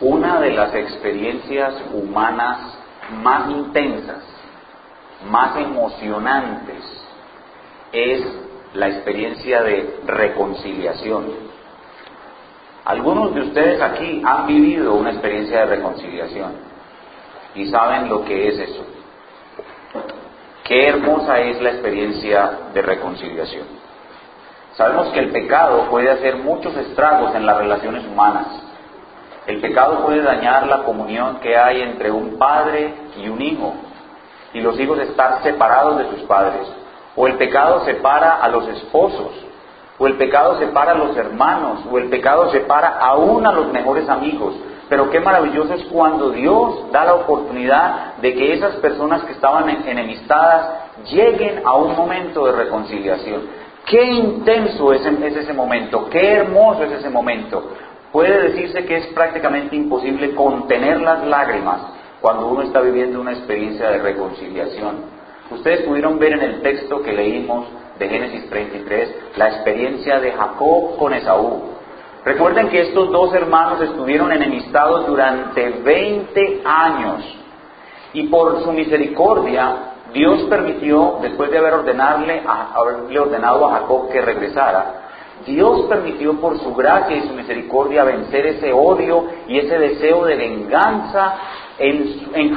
Una de las experiencias humanas más intensas, más emocionantes, es la experiencia de reconciliación. Algunos de ustedes aquí han vivido una experiencia de reconciliación y saben lo que es eso. Qué hermosa es la experiencia de reconciliación. Sabemos que el pecado puede hacer muchos estragos en las relaciones humanas. El pecado puede dañar la comunión que hay entre un padre y un hijo, y los hijos estar separados de sus padres. O el pecado separa a los esposos, o el pecado separa a los hermanos, o el pecado separa aún a los mejores amigos. Pero qué maravilloso es cuando Dios da la oportunidad de que esas personas que estaban enemistadas lleguen a un momento de reconciliación. Qué intenso es ese momento, qué hermoso es ese momento. Puede decirse que es prácticamente imposible contener las lágrimas cuando uno está viviendo una experiencia de reconciliación. Ustedes pudieron ver en el texto que leímos de Génesis 33 la experiencia de Jacob con Esaú. Recuerden que estos dos hermanos estuvieron enemistados durante 20 años y por su misericordia Dios permitió, después de haberle ordenado a Jacob que regresara, Dios permitió por su gracia y su misericordia vencer ese odio y ese deseo de venganza en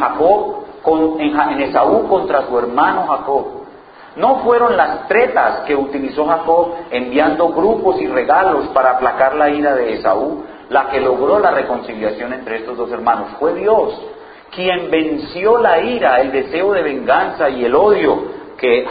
Esaú contra su hermano Jacob. No fueron las tretas que utilizó Jacob enviando grupos y regalos para aplacar la ira de Esaú la que logró la reconciliación entre estos dos hermanos. Fue Dios quien venció la ira, el deseo de venganza y el odio que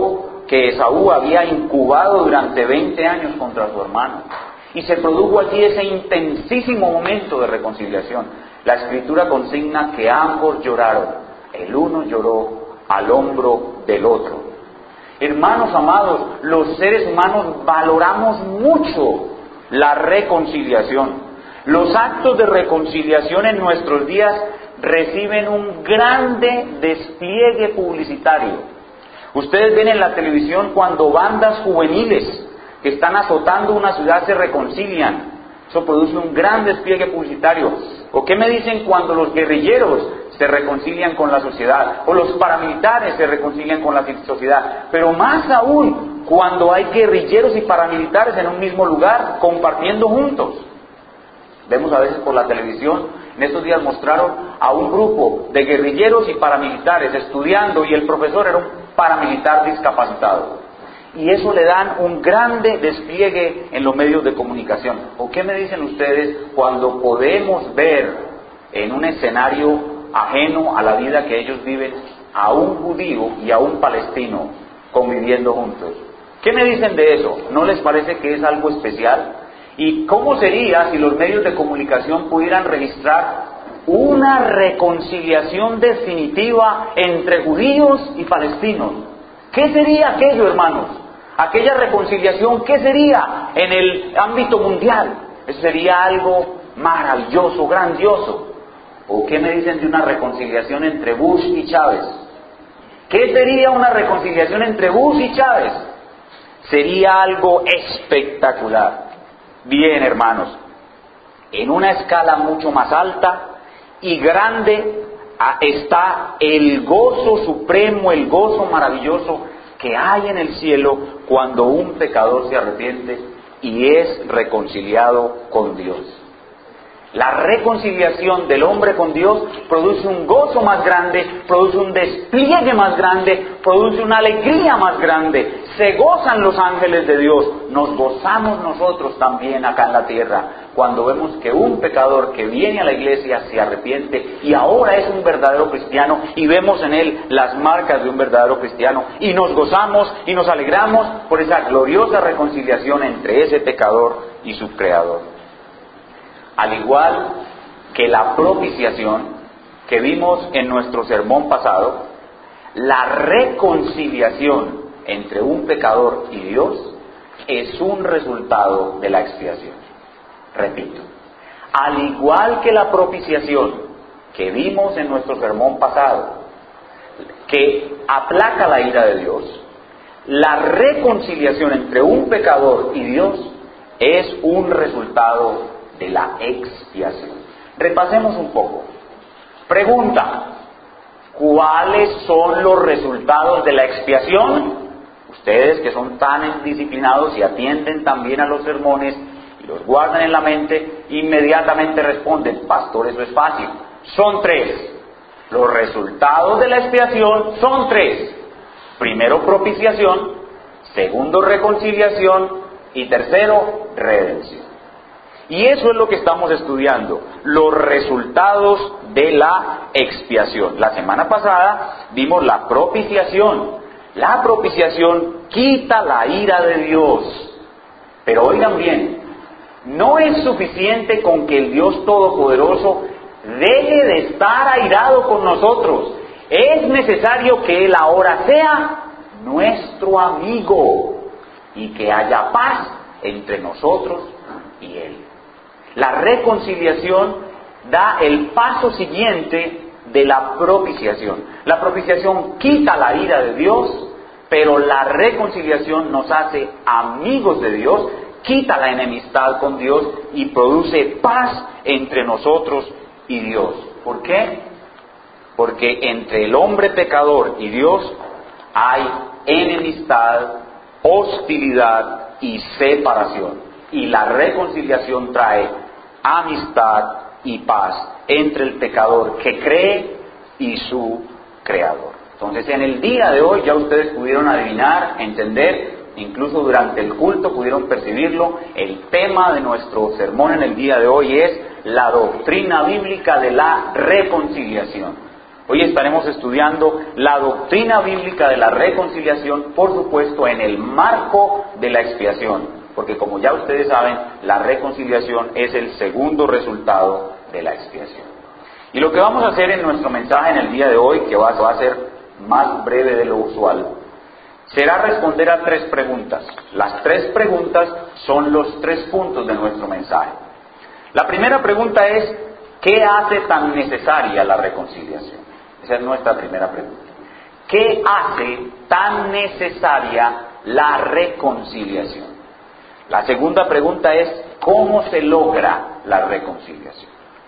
Esaú había incubado durante 20 años contra su hermano. Y se produjo allí ese intensísimo momento de reconciliación. La Escritura consigna que ambos lloraron. El uno lloró al hombro del otro. Hermanos amados, los seres humanos valoramos mucho la reconciliación. Los actos de reconciliación en nuestros días reciben un grande despliegue publicitario. Ustedes ven en la televisión cuando bandas juveniles que están azotando una ciudad se reconcilian. Eso produce un gran despliegue publicitario. ¿O qué me dicen cuando los guerrilleros se reconcilian con la sociedad? O los paramilitares se reconcilian con la sociedad. Pero más aún cuando hay guerrilleros y paramilitares en un mismo lugar compartiendo juntos. Vemos a veces por la televisión, en estos días mostraron a un grupo de guerrilleros y paramilitares estudiando y el profesor era un paramilitar discapacitado. Y eso le dan un grande despliegue en los medios de comunicación. ¿O qué me dicen ustedes cuando podemos ver en un escenario ajeno a la vida que ellos viven a un judío y a un palestino conviviendo juntos? ¿Qué me dicen de eso? ¿No les parece que es algo especial? ¿Y cómo sería si los medios de comunicación pudieran registrar una reconciliación definitiva entre judíos y palestinos? ¿Qué sería aquello, hermanos? Aquella reconciliación, ¿qué sería en el ámbito mundial? Eso sería algo maravilloso, grandioso. ¿O qué me dicen de una reconciliación entre Bush y Chávez? ¿Qué sería una reconciliación entre Bush y Chávez? Sería algo espectacular. Bien, hermanos, en una escala mucho más alta y grande está el gozo supremo, el gozo maravilloso que hay en el cielo cuando un pecador se arrepiente y es reconciliado con Dios. La reconciliación del hombre con Dios produce un gozo más grande, produce un despliegue más grande, produce una alegría más grande. Se gozan los ángeles de Dios, nos gozamos nosotros también acá en la tierra, cuando vemos que un pecador que viene a la iglesia se arrepiente y ahora es un verdadero cristiano y vemos en él las marcas de un verdadero cristiano y nos gozamos y nos alegramos por esa gloriosa reconciliación entre ese pecador y su Creador. Al igual que la propiciación que vimos en nuestro sermón pasado, la reconciliación entre un pecador y Dios es un resultado de la expiación. Repito, al igual que la propiciación que vimos en nuestro sermón pasado, que aplaca la ira de Dios, la reconciliación entre un pecador y Dios es un resultado de la expiación. Repasemos un poco. Pregunta: ¿cuáles son los resultados de la expiación? Ustedes que son tan disciplinados y atienden también a los sermones y los guardan en la mente, inmediatamente responden: pastor, eso es fácil. Son 3. Los resultados de la expiación son 3. Primero, propiciación. Segundo, reconciliación. Y tercero, redención. Y eso es lo que estamos estudiando, los resultados de la expiación. La semana pasada vimos la propiciación. La propiciación quita la ira de Dios. Pero oigan bien, no es suficiente con que el Dios Todopoderoso deje de estar airado con nosotros. Es necesario que Él ahora sea nuestro amigo y que haya paz entre nosotros y Él. La reconciliación da el paso siguiente de la propiciación. La propiciación quita la ira de Dios, pero la reconciliación nos hace amigos de Dios, quita la enemistad con Dios y produce paz entre nosotros y Dios. ¿Por qué? Porque entre el hombre pecador y Dios hay enemistad, hostilidad y separación. Y la reconciliación trae amistad y paz entre el pecador que cree y su Creador. Entonces, en el día de hoy ya ustedes pudieron adivinar, entender, incluso durante el culto pudieron percibirlo. El tema de nuestro sermón en el día de hoy es la doctrina bíblica de la reconciliación. Hoy estaremos estudiando la doctrina bíblica de la reconciliación, por supuesto, en el marco de la expiación. Porque como ya ustedes saben, la reconciliación es el segundo resultado de la expiación. Y lo que vamos a hacer en nuestro mensaje en el día de hoy, que va a ser más breve de lo usual, será responder a 3 preguntas. Las 3 preguntas son los 3 puntos de nuestro mensaje. La primera pregunta es: ¿qué hace tan necesaria la reconciliación? Esa es nuestra primera pregunta. ¿Qué hace tan necesaria la reconciliación? La segunda pregunta es: ¿cómo se logra la reconciliación?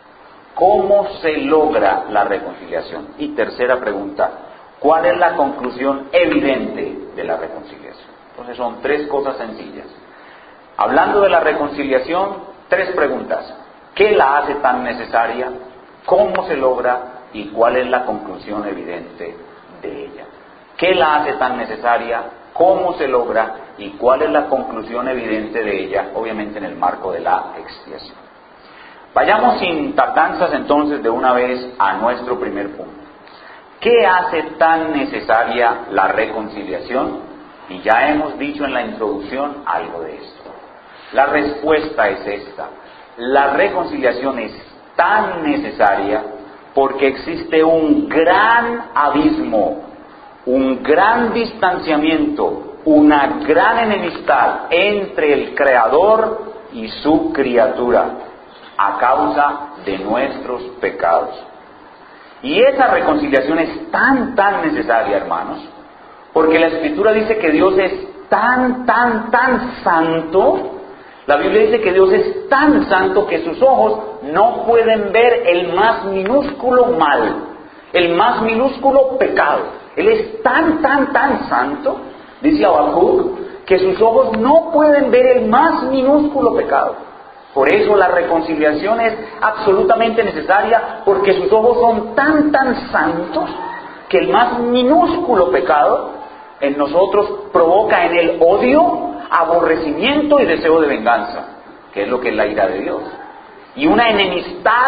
¿Cómo se logra la reconciliación? Y tercera pregunta: ¿cuál es la conclusión evidente de la reconciliación? Entonces son 3 cosas sencillas. Hablando de la reconciliación, 3 preguntas: ¿qué la hace tan necesaria? ¿Cómo se logra? ¿Y cuál es la conclusión evidente de ella? ¿Qué la hace tan necesaria? ¿Cómo se logra? ¿Y cuál es la conclusión evidente de ella? Obviamente en el marco de la expiación. Vayamos sin tardanzas entonces de una vez a nuestro primer punto. ¿Qué hace tan necesaria la reconciliación? Y ya hemos dicho en la introducción algo de esto. La respuesta es esta: la reconciliación es tan necesaria porque existe un gran abismo, un gran distanciamiento, una gran enemistad entre el Creador y su criatura a causa de nuestros pecados. Y esa reconciliación es tan necesaria, hermanos, porque la Escritura dice que Dios es tan santo. La Biblia dice que Dios es tan santo que sus ojos no pueden ver el más minúsculo mal, el más minúsculo pecado. Él es tan santo, dice Habacuc, que sus ojos no pueden ver el más minúsculo pecado. Por eso la reconciliación es absolutamente necesaria, porque sus ojos son tan santos que el más minúsculo pecado en nosotros provoca en él odio, aborrecimiento y deseo de venganza, que es lo que es la ira de Dios, y una enemistad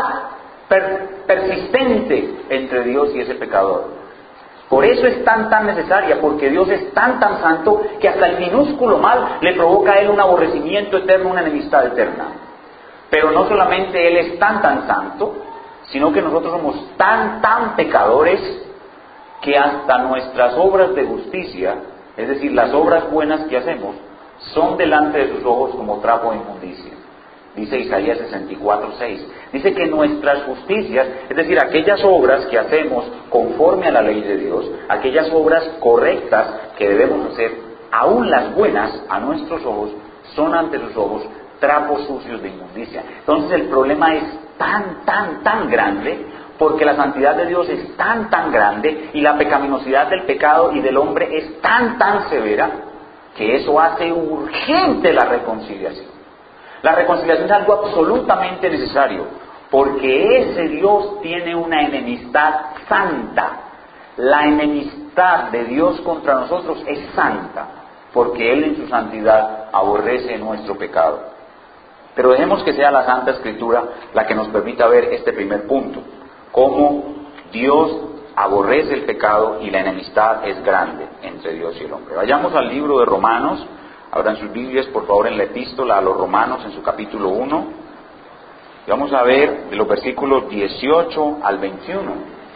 persistente entre Dios y ese pecador. Por eso es tan necesaria, porque Dios es tan santo que hasta el minúsculo mal le provoca a él un aborrecimiento eterno, una enemistad eterna. Pero no solamente él es tan santo, sino que nosotros somos tan pecadores que hasta nuestras obras de justicia, es decir, las obras buenas que hacemos, son delante de sus ojos como trapo de inmundicia. Dice Isaías 64:6. Dice que nuestras justicias, es decir, aquellas obras que hacemos conforme a la ley de Dios, aquellas obras correctas que debemos hacer, aún las buenas a nuestros ojos, son ante sus ojos trapos sucios de inmundicia. Entonces el problema es tan grande, porque la santidad de Dios es tan grande, y la pecaminosidad del pecado y del hombre es tan severa, que eso hace urgente la reconciliación. La reconciliación es algo absolutamente necesario, porque ese Dios tiene una enemistad santa. La enemistad de Dios contra nosotros es santa, porque Él en su santidad aborrece nuestro pecado. Pero dejemos que sea la Santa Escritura la que nos permita ver este primer punto, cómo Dios aborrece el pecado y la enemistad es grande entre Dios y el hombre. Vayamos al libro de Romanos, abran sus Biblias por favor en la epístola a los Romanos en su capítulo 1, y vamos a ver de los versículos 18 al 21.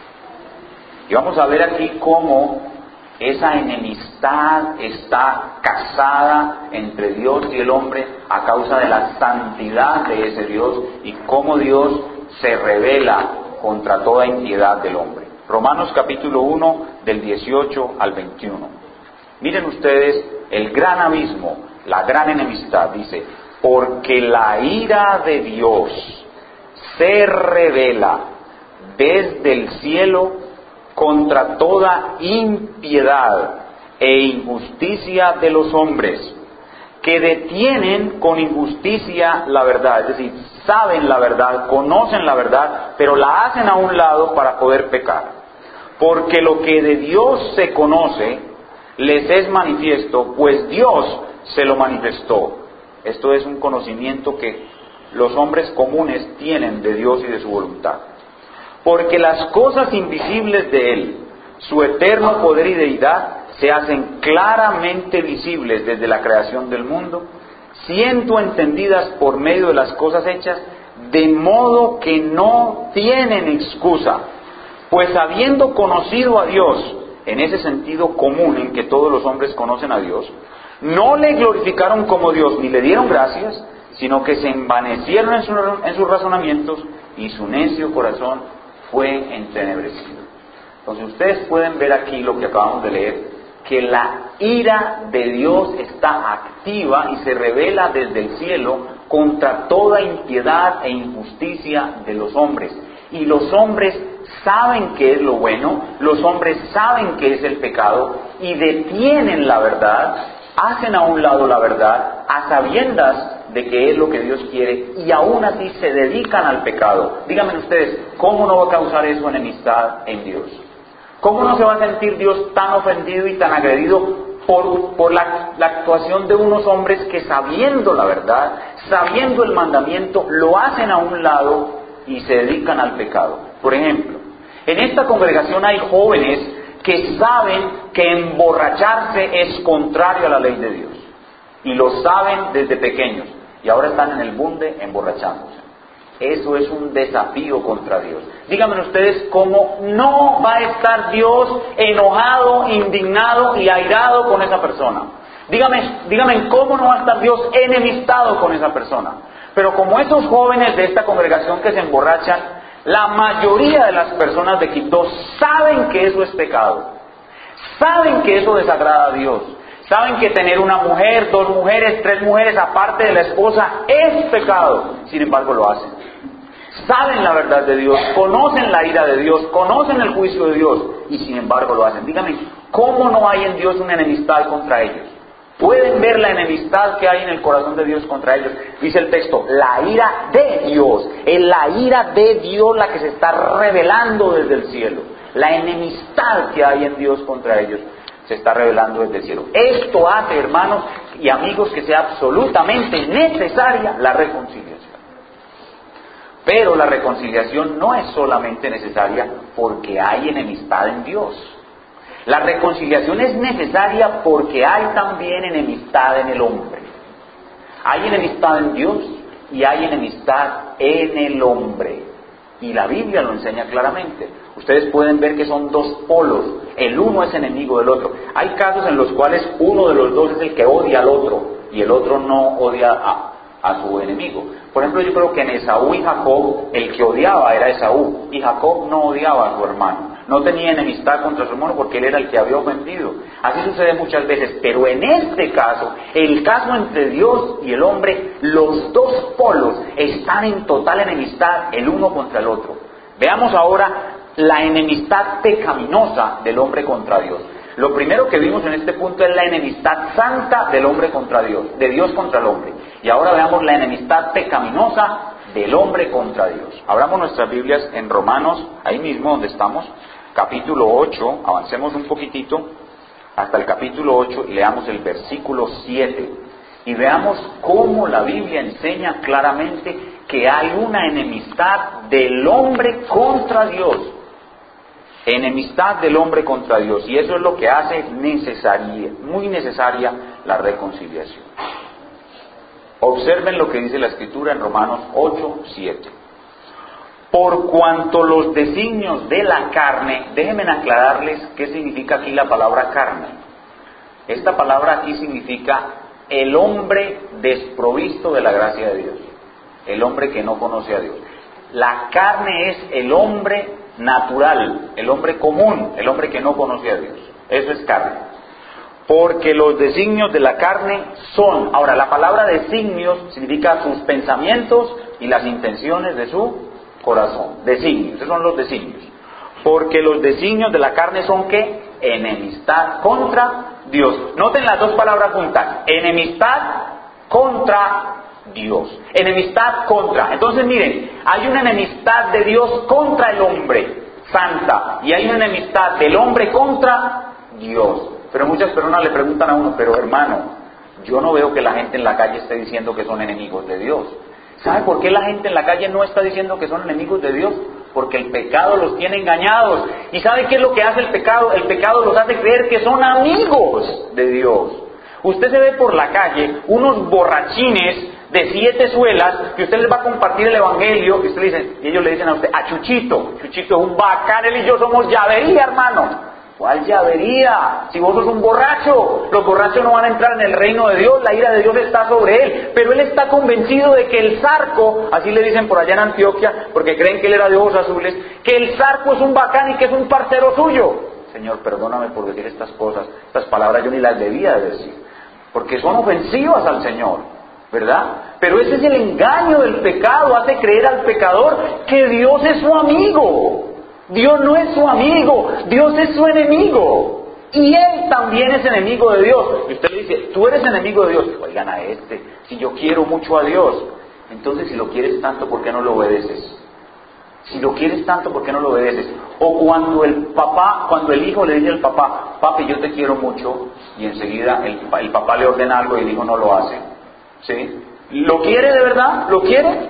Y vamos a ver aquí cómo esa enemistad está casada entre Dios y el hombre a causa de la santidad de ese Dios, y cómo Dios se revela contra toda impiedad del hombre. Romanos capítulo 1 del 18 al 21. Miren ustedes el gran abismo, la gran enemistad. Dice: porque la ira de Dios se revela desde el cielo contra toda impiedad e injusticia de los hombres, que detienen con injusticia la verdad. Es decir, saben la verdad, conocen la verdad, pero la hacen a un lado para poder pecar. Porque lo que de Dios se conoce les es manifiesto, pues Dios se lo manifestó. Esto es un conocimiento que los hombres comunes tienen de Dios y de su voluntad. Porque las cosas invisibles de Él, su eterno poder y deidad, se hacen claramente visibles desde la creación del mundo, siendo entendidas por medio de las cosas hechas, de modo que no tienen excusa. Pues habiendo conocido a Dios, en ese sentido común en que todos los hombres conocen a Dios, no le glorificaron como Dios ni le dieron gracias, sino que se envanecieron en sus razonamientos, y su necio corazón fue entenebrecido. Entonces ustedes pueden ver aquí lo que acabamos de leer, que la ira de Dios está activa y se revela desde el cielo contra toda impiedad e injusticia de los hombres. Y los hombres saben qué es lo bueno, los hombres saben qué es el pecado, y detienen la verdad, hacen a un lado la verdad, a sabiendas de que es lo que Dios quiere, y aún así se dedican al pecado. Díganme ustedes, ¿cómo no va a causar eso enemistad en Dios? ¿Cómo no se va a sentir Dios tan ofendido y tan agredido por la actuación de unos hombres que, sabiendo la verdad, sabiendo el mandamiento, lo hacen a un lado y se dedican al pecado? Por ejemplo, en esta congregación hay jóvenes que saben que emborracharse es contrario a la ley de Dios, y lo saben desde pequeños, y ahora están en el bunde emborrachándose. Eso es un desafío contra Dios. Díganme ustedes cómo no va a estar Dios enojado, indignado y airado con esa persona. Díganme cómo no va a estar Dios enemistado con esa persona. Pero como estos jóvenes de esta congregación que se emborrachan, la mayoría de las personas de Quito saben que eso es pecado. Saben que eso desagrada a Dios. Saben que tener una mujer, 2 mujeres, 3 mujeres aparte de la esposa es pecado. Sin embargo lo hacen. Saben la verdad de Dios, conocen la ira de Dios, conocen el juicio de Dios, y sin embargo lo hacen. Díganme, ¿cómo no hay en Dios una enemistad contra ellos? Pueden ver la enemistad que hay en el corazón de Dios contra ellos. Dice el texto, la ira de Dios. Es la ira de Dios la que se está revelando desde el cielo. La enemistad que hay en Dios contra ellos se está revelando desde el cielo. Esto hace, hermanos y amigos, que sea absolutamente necesaria la reconciliación. Pero la reconciliación no es solamente necesaria porque hay enemistad en Dios. La reconciliación es necesaria porque hay también enemistad en el hombre. Hay enemistad en Dios y hay enemistad en el hombre. Y la Biblia lo enseña claramente. Ustedes pueden ver que son 2 polos. El uno es enemigo del otro. Hay casos en los cuales uno de los dos es el que odia al otro y el otro no odia a su enemigo. Por ejemplo, yo creo que en Esaú y Jacob, el que odiaba era Esaú, y Jacob no odiaba a su hermano. no tenía enemistad contra su hermano porque él era el que había ofendido. Así sucede muchas veces, pero en este caso, el caso entre Dios y el hombre, los dos polos están en total enemistad el uno contra el otro. Veamos ahora la enemistad pecaminosa del hombre contra Dios. Lo primero que vimos en este punto es la enemistad santa del hombre contra Dios, de Dios contra el hombre. Y ahora veamos la enemistad pecaminosa del hombre contra Dios. Abramos nuestras Biblias en Romanos, ahí mismo donde estamos, capítulo 8, avancemos un poquitito hasta el capítulo 8 y leamos el versículo 7. Y veamos cómo la Biblia enseña claramente que hay una enemistad del hombre contra Dios. Enemistad del hombre contra Dios, y eso es lo que hace muy necesaria la reconciliación. Observen lo que dice la Escritura en Romanos 8:7. Por cuanto los designios de la carne, déjenme aclararles qué significa aquí la palabra carne. Esta palabra aquí significa el hombre desprovisto de la gracia de Dios, el hombre que no conoce a Dios. La carne es el hombre natural, el hombre común, el hombre que no conoce a Dios. Eso es carne. Porque los designios de la carne son, ahora la palabra designios significa sus pensamientos y las intenciones de su corazón. Designios, esos son los designios. Porque los designios de la carne son ¿qué? Enemistad contra Dios. Noten las dos palabras juntas, enemistad contra Dios. Enemistad contra. Entonces miren, hay una enemistad de Dios contra el hombre, santa, y hay una enemistad del hombre contra Dios. Pero muchas personas le preguntan a uno, pero hermano, yo no veo que la gente en la calle esté diciendo que son enemigos de Dios. ¿Sabe por qué la gente en la calle no está diciendo que son enemigos de Dios? Porque el pecado los tiene engañados. ¿Y sabe qué es lo que hace el pecado? El pecado los hace creer que son amigos de Dios. Usted se ve por la calle unos borrachines de 7 suelas que usted les va a compartir el evangelio y ellos le dicen a usted, a Chuchito es un bacán, él y yo somos llavería, hermano. ¿Cuál llavería? Si vos sos un borracho, los borrachos no van a entrar en el reino de Dios, la ira de Dios está sobre él, pero él está convencido de que el zarco, así le dicen por allá en Antioquia, porque creen que él era de ojos azules, que el zarco es un bacán y que es un parcero suyo. Señor, perdóname por decir estas cosas, estas palabras yo ni las debía de decir, porque son ofensivas al Señor, ¿verdad? Pero ese es el engaño del pecado, hace creer al pecador que Dios es su amigo. Dios no es su amigo, Dios es su enemigo. Y él también es enemigo de Dios. Y usted le dice, tú eres enemigo de Dios. Oigan a si yo quiero mucho a Dios, entonces si lo quieres tanto, ¿por qué no lo obedeces? Si lo quieres tanto, ¿por qué no lo obedeces? O cuando el hijo le dice al papá, papi, yo te quiero mucho, y enseguida el papá le ordena algo y el hijo no lo hace. ¿Sí? ¿Lo quiere de verdad? ¿Lo quiere?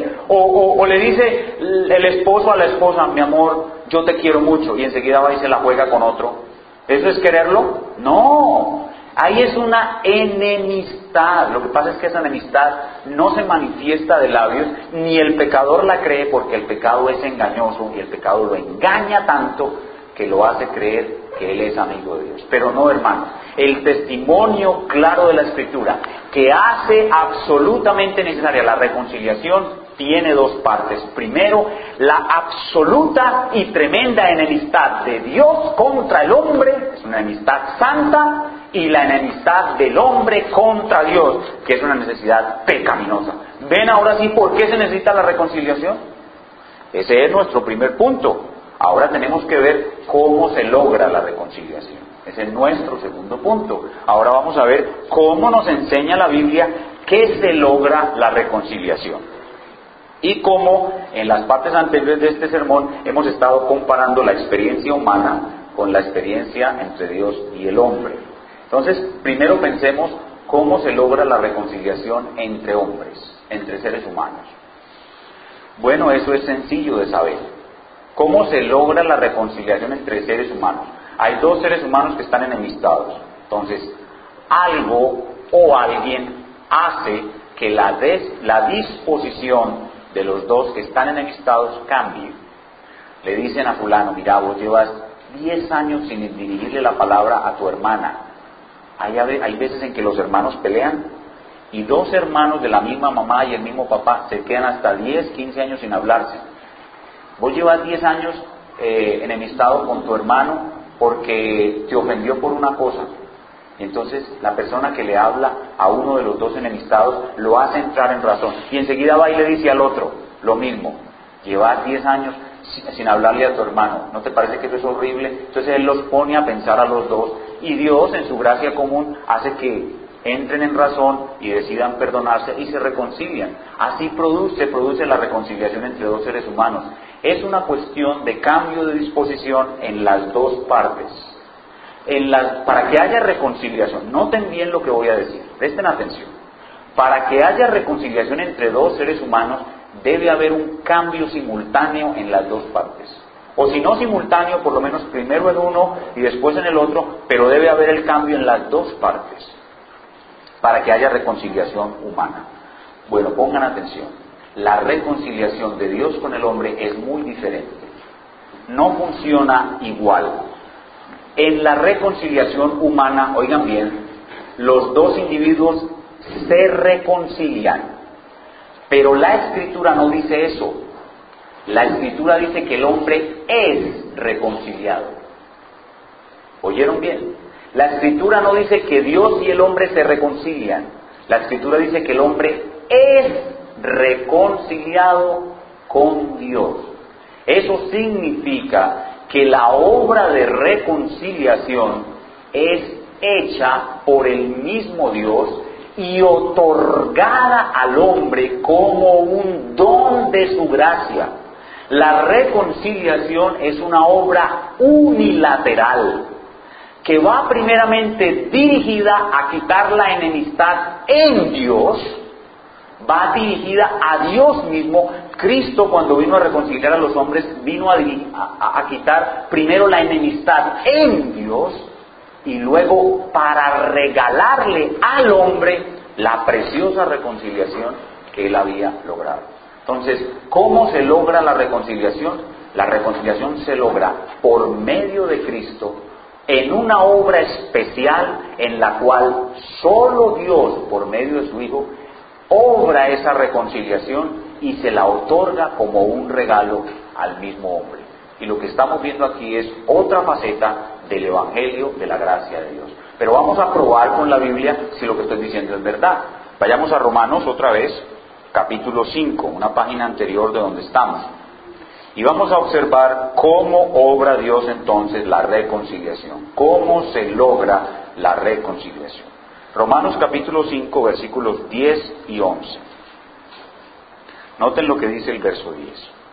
O le dice el esposo a la esposa, mi amor, yo te quiero mucho, y enseguida va y se la juega con otro. ¿Eso es quererlo? No. Ahí es una enemistad. Lo que pasa es que esa enemistad no se manifiesta de labios, ni el pecador la cree, porque el pecado es engañoso y el pecado lo engaña tanto que lo hace creer que él es amigo de Dios. Pero no, hermanos, el testimonio claro de la Escritura que hace absolutamente necesaria la reconciliación tiene dos partes. Primero, la absoluta y tremenda enemistad de Dios contra el hombre, es una enemistad santa, y la enemistad del hombre contra Dios, que es una necesidad pecaminosa. ¿Ven ahora sí por qué se necesita la reconciliación? Ese es nuestro primer punto. Ahora tenemos que ver cómo se logra la reconciliación. Ese es nuestro segundo punto. Ahora vamos a ver cómo nos enseña la Biblia que se logra la reconciliación. Y cómo en las partes anteriores de este sermón hemos estado comparando la experiencia humana con la experiencia entre Dios y el hombre. Entonces, primero pensemos cómo se logra la reconciliación entre hombres, entre seres humanos. Bueno, eso es sencillo de saber. ¿Cómo se logra la reconciliación entre seres humanos? Hay dos seres humanos que están enemistados. Entonces, algo o alguien hace que la disposición de los dos que están enemistados cambie. Le dicen a fulano, mira, vos llevas 10 años sin dirigirle la palabra a tu hermana. Hay veces en que los hermanos pelean y dos hermanos de la misma mamá y el mismo papá se quedan hasta 10, 15 años sin hablarse. Vos llevas 10 años enemistado con tu hermano porque te ofendió por una cosa. Y entonces la persona que le habla a uno de los dos enemistados lo hace entrar en razón. Y enseguida va y le dice al otro lo mismo. Llevas 10 años sin hablarle a tu hermano. ¿No te parece que eso es horrible? Entonces él los pone a pensar a los dos. Y Dios, en su gracia común, hace que entren en razón y decidan perdonarse y se reconcilian. Así se produce la reconciliación entre dos seres humanos. Es una cuestión de cambio de disposición en las dos partes. Para que haya reconciliación, noten bien lo que voy a decir, presten atención. Para que haya reconciliación entre dos seres humanos, debe haber un cambio simultáneo en las dos partes. O si no simultáneo, por lo menos primero en uno y después en el otro, pero debe haber el cambio en las dos partes para que haya reconciliación humana. Bueno, pongan atención. La reconciliación de Dios con el hombre es muy diferente. No funciona igual. En la reconciliación humana, oigan bien, los dos individuos se reconcilian. Pero la Escritura no dice eso. La Escritura dice que el hombre es reconciliado. ¿Oyeron bien? La Escritura no dice que Dios y el hombre se reconcilian. La Escritura dice que el hombre es reconciliado con Dios. Eso significa que la obra de reconciliación es hecha por el mismo Dios y otorgada al hombre como un don de su gracia. La reconciliación es una obra unilateral que va primeramente dirigida a quitar la enemistad en Dios, va dirigida a Dios mismo. Cristo, cuando vino a reconciliar a los hombres, vino a quitar primero la enemistad en Dios y luego para regalarle al hombre la preciosa reconciliación que él había logrado. Entonces, ¿cómo se logra la reconciliación? La reconciliación se logra por medio de Cristo, en una obra especial en la cual solo Dios, por medio de su Hijo, obra esa reconciliación y se la otorga como un regalo al mismo hombre. Y lo que estamos viendo aquí es otra faceta del Evangelio de la gracia de Dios. Pero vamos a probar con la Biblia si lo que estoy diciendo es verdad. Vayamos a Romanos otra vez, capítulo 5, una página anterior de donde estamos. Y vamos a observar cómo obra Dios entonces la reconciliación. Cómo se logra la reconciliación. Romanos capítulo 5, versículos 10 y 11. Noten lo que dice el verso 10.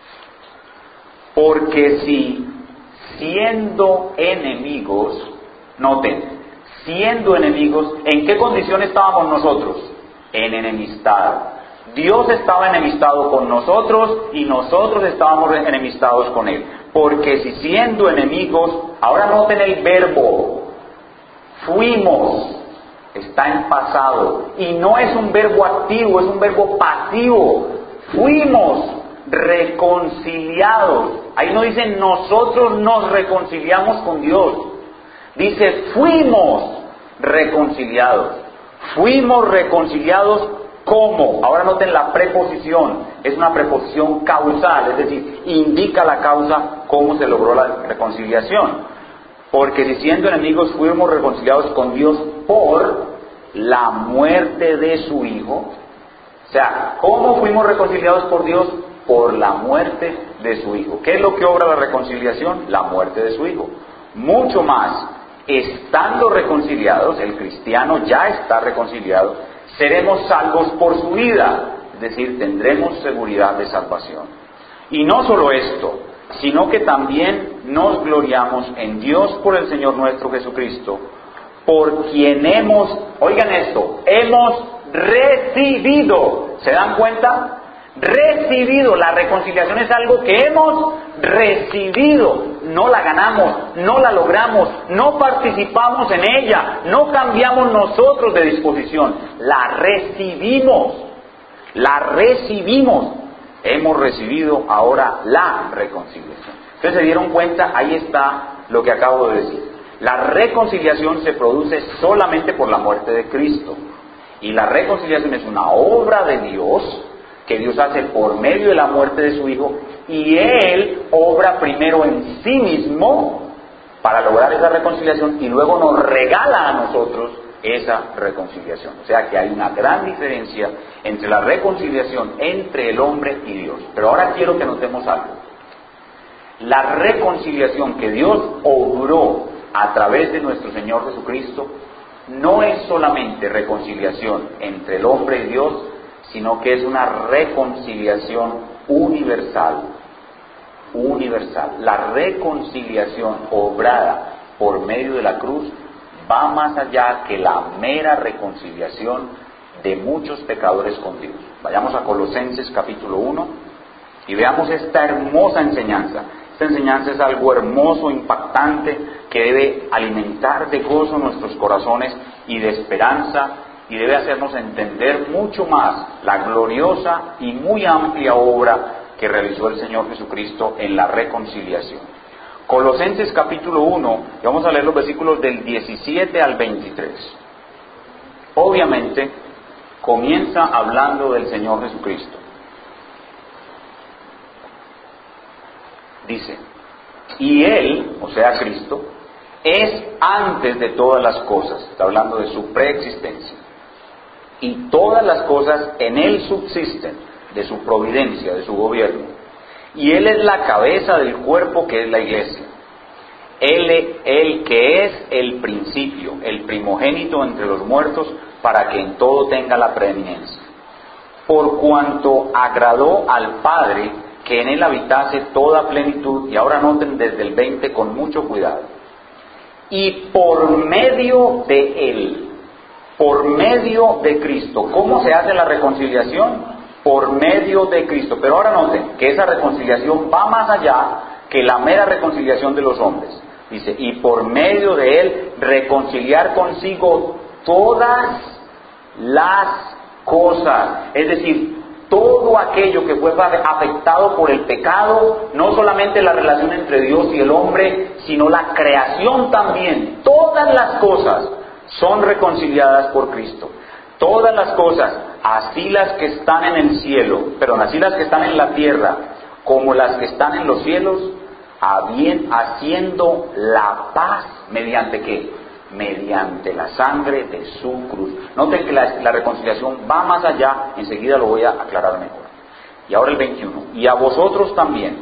Porque si siendo enemigos, noten, siendo enemigos, ¿en qué condición estábamos nosotros? En enemistad. Dios estaba enemistado con nosotros y nosotros estábamos enemistados con Él. Porque si siendo enemigos, ahora noten el verbo, fuimos, está en pasado. Y no es un verbo activo, es un verbo pasivo. Fuimos reconciliados. Ahí no dice nosotros nos reconciliamos con Dios. Dice fuimos reconciliados. Fuimos reconciliados. ¿Cómo? Ahora noten la preposición, es una preposición causal, es decir, indica la causa, cómo se logró la reconciliación. Porque si siendo enemigos fuimos reconciliados con Dios por la muerte de su Hijo. O sea, ¿cómo fuimos reconciliados por Dios? Por la muerte de su Hijo. ¿Qué es lo que obra la reconciliación? La muerte de su Hijo. Mucho más, estando reconciliados, el cristiano ya está reconciliado, seremos salvos por su vida, es decir, tendremos seguridad de salvación. Y no solo esto, sino que también nos gloriamos en Dios por el Señor nuestro Jesucristo, por quien oigan esto, hemos recibido. ¿Se dan cuenta? Recibido. La reconciliación es algo que hemos recibido. No la ganamos, no la logramos, no participamos en ella, no cambiamos nosotros de disposición. La recibimos. La recibimos. Hemos recibido ahora la reconciliación. Ustedes se dieron cuenta, ahí está lo que acabo de decir. La reconciliación se produce solamente por la muerte de Cristo. Y la reconciliación es una obra de Dios que Dios hace por medio de la muerte de su Hijo, y Él obra primero en sí mismo para lograr esa reconciliación y luego nos regala a nosotros esa reconciliación. O sea que hay una gran diferencia entre la reconciliación entre el hombre y Dios. Pero ahora quiero que notemos algo. La reconciliación que Dios obró a través de nuestro Señor Jesucristo no es solamente reconciliación entre el hombre y Dios, sino que es una reconciliación universal. Universal. La reconciliación obrada por medio de la cruz va más allá que la mera reconciliación de muchos pecadores con Dios. Vayamos a Colosenses capítulo 1 y veamos esta hermosa enseñanza. Esta enseñanza es algo hermoso, impactante, que debe alimentar de gozo nuestros corazones y de esperanza, y debe hacernos entender mucho más la gloriosa y muy amplia obra que realizó el Señor Jesucristo en la reconciliación. Colosenses capítulo 1, y vamos a leer los versículos del 17 al 23. Obviamente, comienza hablando del Señor Jesucristo. Dice, y Él, o sea Cristo, es antes de todas las cosas, está hablando de su preexistencia, y todas las cosas en Él subsisten, de su providencia, de su gobierno, y Él es la cabeza del cuerpo que es la iglesia. Él que es el principio, el primogénito entre los muertos, para que en todo tenga la preeminencia. Por cuanto agradó al Padre que en Él habitase toda plenitud, y ahora noten desde el 20 con mucho cuidado, y por medio de Él, por medio de Cristo. ¿Cómo se hace la reconciliación? Por medio de Cristo. Pero ahora noten que esa reconciliación va más allá que la mera reconciliación de los hombres. Dice, y por medio de Él reconciliar consigo todas las cosas. Es decir, todo aquello que fue afectado por el pecado, no solamente la relación entre Dios y el hombre, sino la creación también. Todas las cosas son reconciliadas por Cristo. Todas las cosas, así las que están en el cielo, así las que están en la tierra, como las que están en los cielos, haciendo la paz, ¿mediante qué? Mediante la sangre de su cruz. Noten que la reconciliación va más allá, enseguida lo voy a aclarar mejor. Y ahora el 21. Y a vosotros también,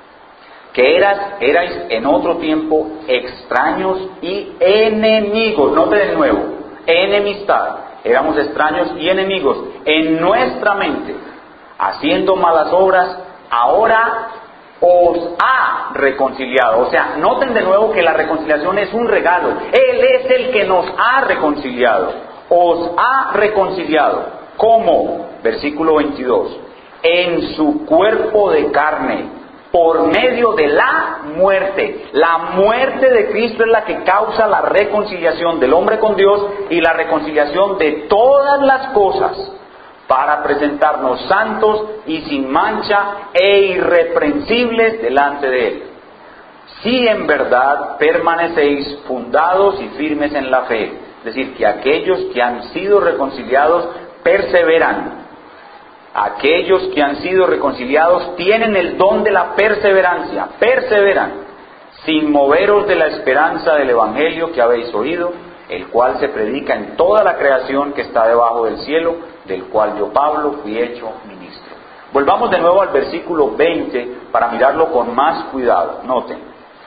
que erais en otro tiempo extraños y enemigos. Noten de nuevo, enemistad. Éramos extraños y enemigos en nuestra mente, haciendo malas obras, ahora os ha reconciliado. O sea, noten de nuevo que la reconciliación es un regalo. Él es el que nos ha reconciliado. Os ha reconciliado. ¿Cómo? Versículo 22. En su cuerpo de carne, por medio de la muerte. La muerte de Cristo es la que causa la reconciliación del hombre con Dios y la reconciliación de todas las cosas, para presentarnos santos y sin mancha e irreprensibles delante de Él. Si en verdad permanecéis fundados y firmes en la fe, es decir, que aquellos que han sido reconciliados perseveran. Aquellos que han sido reconciliados tienen el don de la perseverancia, perseveran, sin moveros de la esperanza del Evangelio que habéis oído, el cual se predica en toda la creación que está debajo del cielo, del cual yo, Pablo, fui hecho ministro. Volvamos de nuevo al versículo 20 para mirarlo con más cuidado. Noten,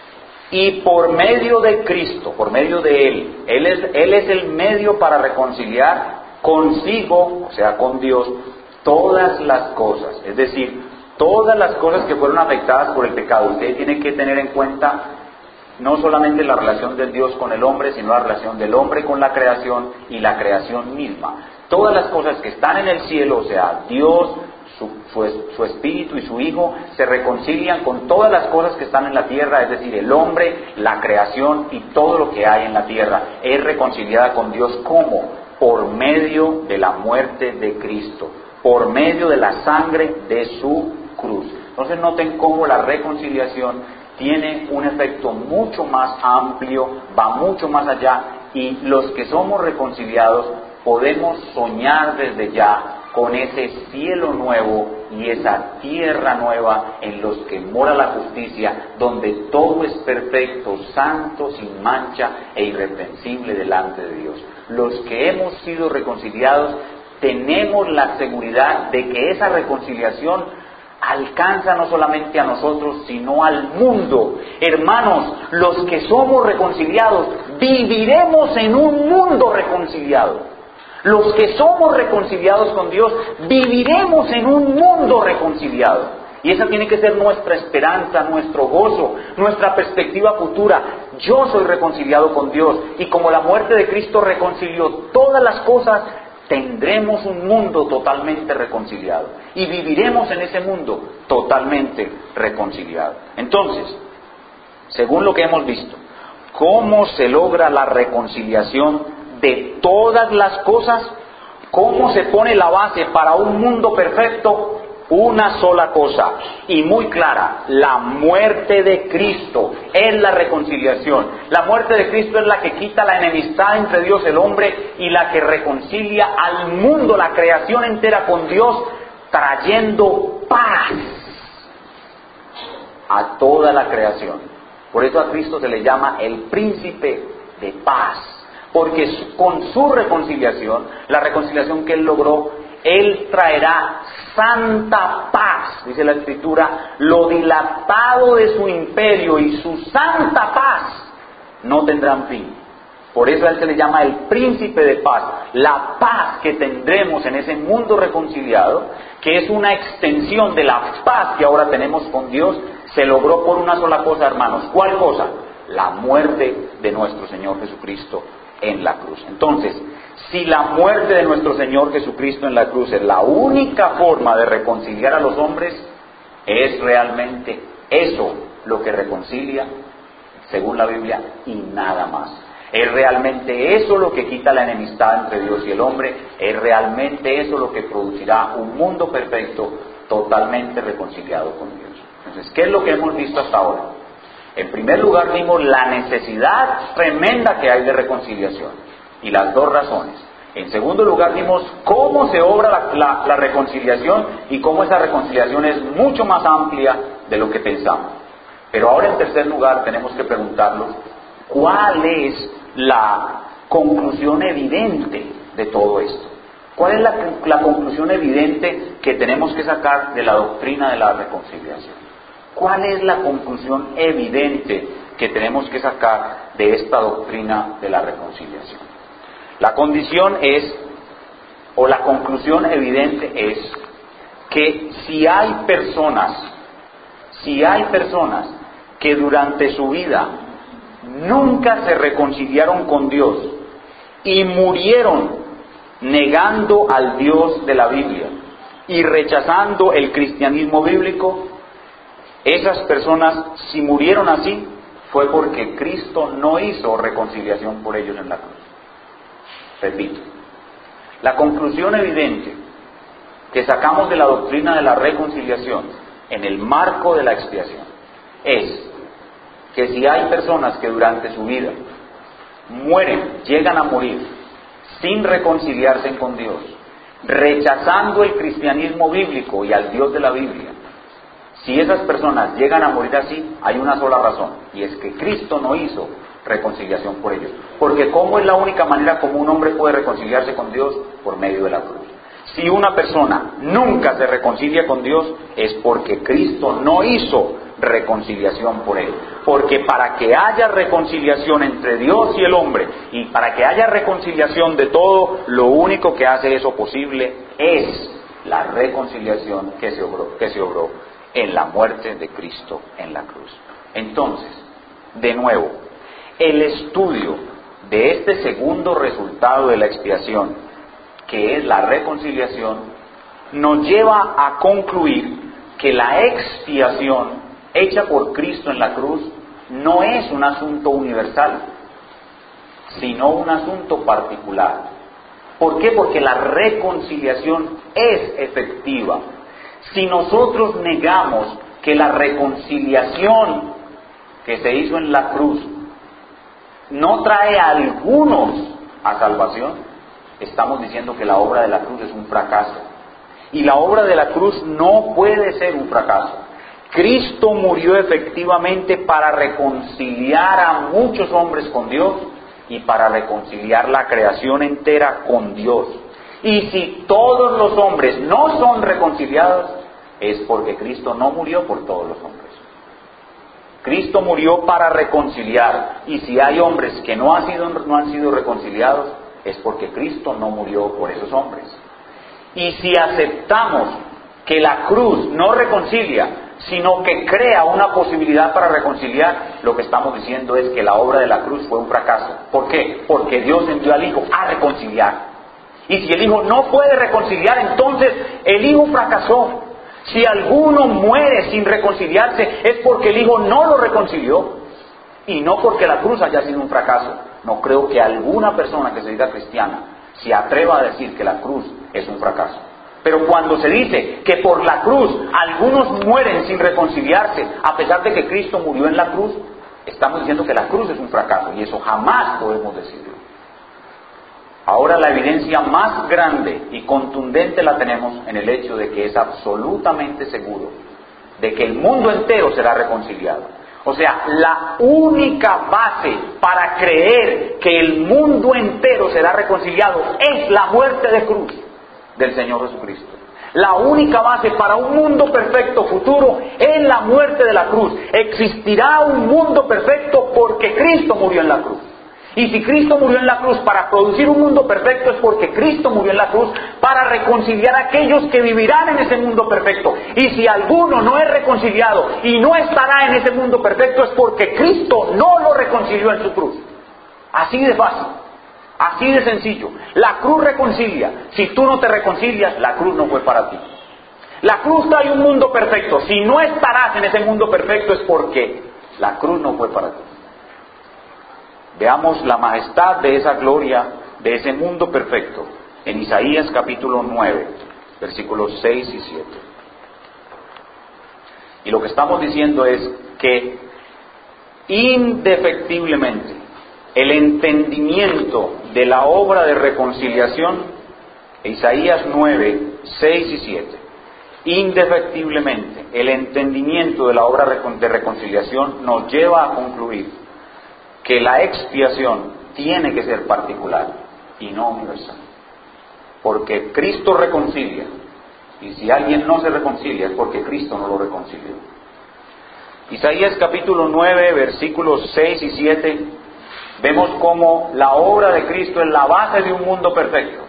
y por medio de Cristo, por medio de Él es el medio para reconciliar consigo, o sea, con Dios, todas las cosas, es decir, todas las cosas que fueron afectadas por el pecado. Ustedes tienen que tener en cuenta no solamente la relación de Dios con el hombre, sino la relación del hombre con la creación y la creación misma. Todas las cosas que están en el cielo, o sea, Dios, su Espíritu y su Hijo, se reconcilian con todas las cosas que están en la tierra, es decir, el hombre, la creación y todo lo que hay en la tierra es reconciliada con Dios. ¿Cómo? Por medio de la muerte de Cristo, por medio de la sangre de su cruz. Entonces noten cómo la reconciliación tiene un efecto mucho más amplio, va mucho más allá, y los que somos reconciliados podemos soñar desde ya con ese cielo nuevo y esa tierra nueva en los que mora la justicia, donde todo es perfecto, santo, sin mancha e irreprensible delante de Dios. Los que hemos sido reconciliados tenemos la seguridad de que esa reconciliación alcanza no solamente a nosotros, sino al mundo. Hermanos, los que somos reconciliados, viviremos en un mundo reconciliado. Los que somos reconciliados con Dios, viviremos en un mundo reconciliado. Y esa tiene que ser nuestra esperanza, nuestro gozo, nuestra perspectiva futura. Yo soy reconciliado con Dios, y como la muerte de Cristo reconcilió todas las cosas, tendremos un mundo totalmente reconciliado. Y viviremos en ese mundo totalmente reconciliado. Entonces, según lo que hemos visto, ¿cómo se logra la reconciliación de todas las cosas? ¿Cómo se pone la base para un mundo perfecto? Una sola cosa, y muy clara: la muerte de Cristo es la reconciliación. La muerte de Cristo es la que quita la enemistad entre Dios y el hombre, y la que reconcilia al mundo, la creación entera, con Dios, trayendo paz a toda la creación. Por eso a Cristo se le llama el príncipe de paz, porque con su reconciliación, la reconciliación que Él logró, Él traerá santa paz, dice la Escritura. Lo dilatado de su imperio y su santa paz no tendrán fin. Por eso a Él se le llama el príncipe de paz. La paz que tendremos en ese mundo reconciliado, que es una extensión de la paz que ahora tenemos con Dios, se logró por una sola cosa, hermanos. ¿Cuál cosa? La muerte de nuestro Señor Jesucristo en la cruz. Entonces, si la muerte de nuestro Señor Jesucristo en la cruz es la única forma de reconciliar a los hombres, es realmente eso lo que reconcilia, según la Biblia, y nada más. Es realmente eso lo que quita la enemistad entre Dios y el hombre. Es realmente eso lo que producirá un mundo perfecto, totalmente reconciliado con Dios. Entonces, ¿qué es lo que hemos visto hasta ahora? En primer lugar, vimos la necesidad tremenda que hay de reconciliación y las dos razones. En segundo lugar, vimos cómo se obra la reconciliación y cómo esa reconciliación es mucho más amplia de lo que pensamos. Pero ahora, en tercer lugar, tenemos que preguntarnos cuál es la conclusión evidente de todo esto. ¿Cuál es la conclusión evidente que tenemos que sacar de la doctrina de la reconciliación? ¿Cuál es la conclusión evidente que tenemos que sacar de esta doctrina de la reconciliación? La condición es, o la conclusión evidente es, que si hay personas que durante su vida nunca se reconciliaron con Dios y murieron negando al Dios de la Biblia y rechazando el cristianismo bíblico, esas personas, si murieron así, fue porque Cristo no hizo reconciliación por ellos en la cruz. Repito, la conclusión evidente que sacamos de la doctrina de la reconciliación en el marco de la expiación es que si hay personas que durante su vida mueren, llegan a morir sin reconciliarse con Dios, rechazando el cristianismo bíblico y al Dios de la Biblia, si esas personas llegan a morir así, hay una sola razón, y es que Cristo no hizo reconciliación por ellos. Porque ¿cómo es la única manera como un hombre puede reconciliarse con Dios? Por medio de la cruz. Si una persona nunca se reconcilia con Dios, es porque Cristo no hizo reconciliación por él. Porque para que haya reconciliación entre Dios y el hombre, y para que haya reconciliación de todo, lo único que hace eso posible es la reconciliación que se obró en la muerte de Cristo en la cruz. Entonces, de nuevo, el estudio de este segundo resultado de la expiación, que es la reconciliación, nos lleva a concluir que la expiación hecha por Cristo en la cruz no es un asunto universal, sino un asunto particular. ¿Por qué? Porque la reconciliación es efectiva. Si nosotros negamos que la reconciliación que se hizo en la cruz no trae a algunos a salvación, estamos diciendo que la obra de la cruz es un fracaso. Y la obra de la cruz no puede ser un fracaso. Cristo murió efectivamente para reconciliar a muchos hombres con Dios y para reconciliar la creación entera con Dios. Y si todos los hombres no son reconciliados, es porque Cristo no murió por todos los hombres. Cristo murió para reconciliar, y si hay hombres que no han sido reconciliados, es porque Cristo no murió por esos hombres. Y si aceptamos que la cruz no reconcilia, sino que crea una posibilidad para reconciliar, lo que estamos diciendo es que la obra de la cruz fue un fracaso. ¿Por qué? Porque Dios envió al Hijo a reconciliar. Y si el Hijo no puede reconciliar, entonces el Hijo fracasó. Si alguno muere sin reconciliarse, es porque el Hijo no lo reconcilió, y no porque la cruz haya sido un fracaso. No creo que alguna persona que se diga cristiana se atreva a decir que la cruz es un fracaso. Pero cuando se dice que por la cruz algunos mueren sin reconciliarse, a pesar de que Cristo murió en la cruz, estamos diciendo que la cruz es un fracaso, y eso jamás podemos decirlo. Ahora la evidencia más grande y contundente la tenemos en el hecho de que es absolutamente seguro de que el mundo entero será reconciliado. O sea, la única base para creer que el mundo entero será reconciliado es la muerte de cruz del Señor Jesucristo. La única base para un mundo perfecto futuro es la muerte de la cruz. Existirá un mundo perfecto porque Cristo murió en la cruz. Y si Cristo murió en la cruz para producir un mundo perfecto, es porque Cristo murió en la cruz para reconciliar a aquellos que vivirán en ese mundo perfecto. Y si alguno no es reconciliado y no estará en ese mundo perfecto, es porque Cristo no lo reconcilió en su cruz. Así de fácil, así de sencillo. La cruz reconcilia. Si tú no te reconcilias, la cruz no fue para ti. La cruz trae un mundo perfecto. Si no estarás en ese mundo perfecto, es porque la cruz no fue para ti. Veamos la majestad de esa gloria, de ese mundo perfecto, en Isaías capítulo 9, versículos 6 y 7. Y lo que estamos diciendo es que indefectiblemente el entendimiento de la obra de reconciliación, Isaías 9, 6 y 7, indefectiblemente el entendimiento de la obra de reconciliación nos lleva a concluir que la expiación tiene que ser particular y no universal. Porque Cristo reconcilia, y si alguien no se reconcilia es porque Cristo no lo reconcilió. Isaías capítulo 9, versículos 6 y 7, vemos cómo la obra de Cristo es la base de un mundo perfecto.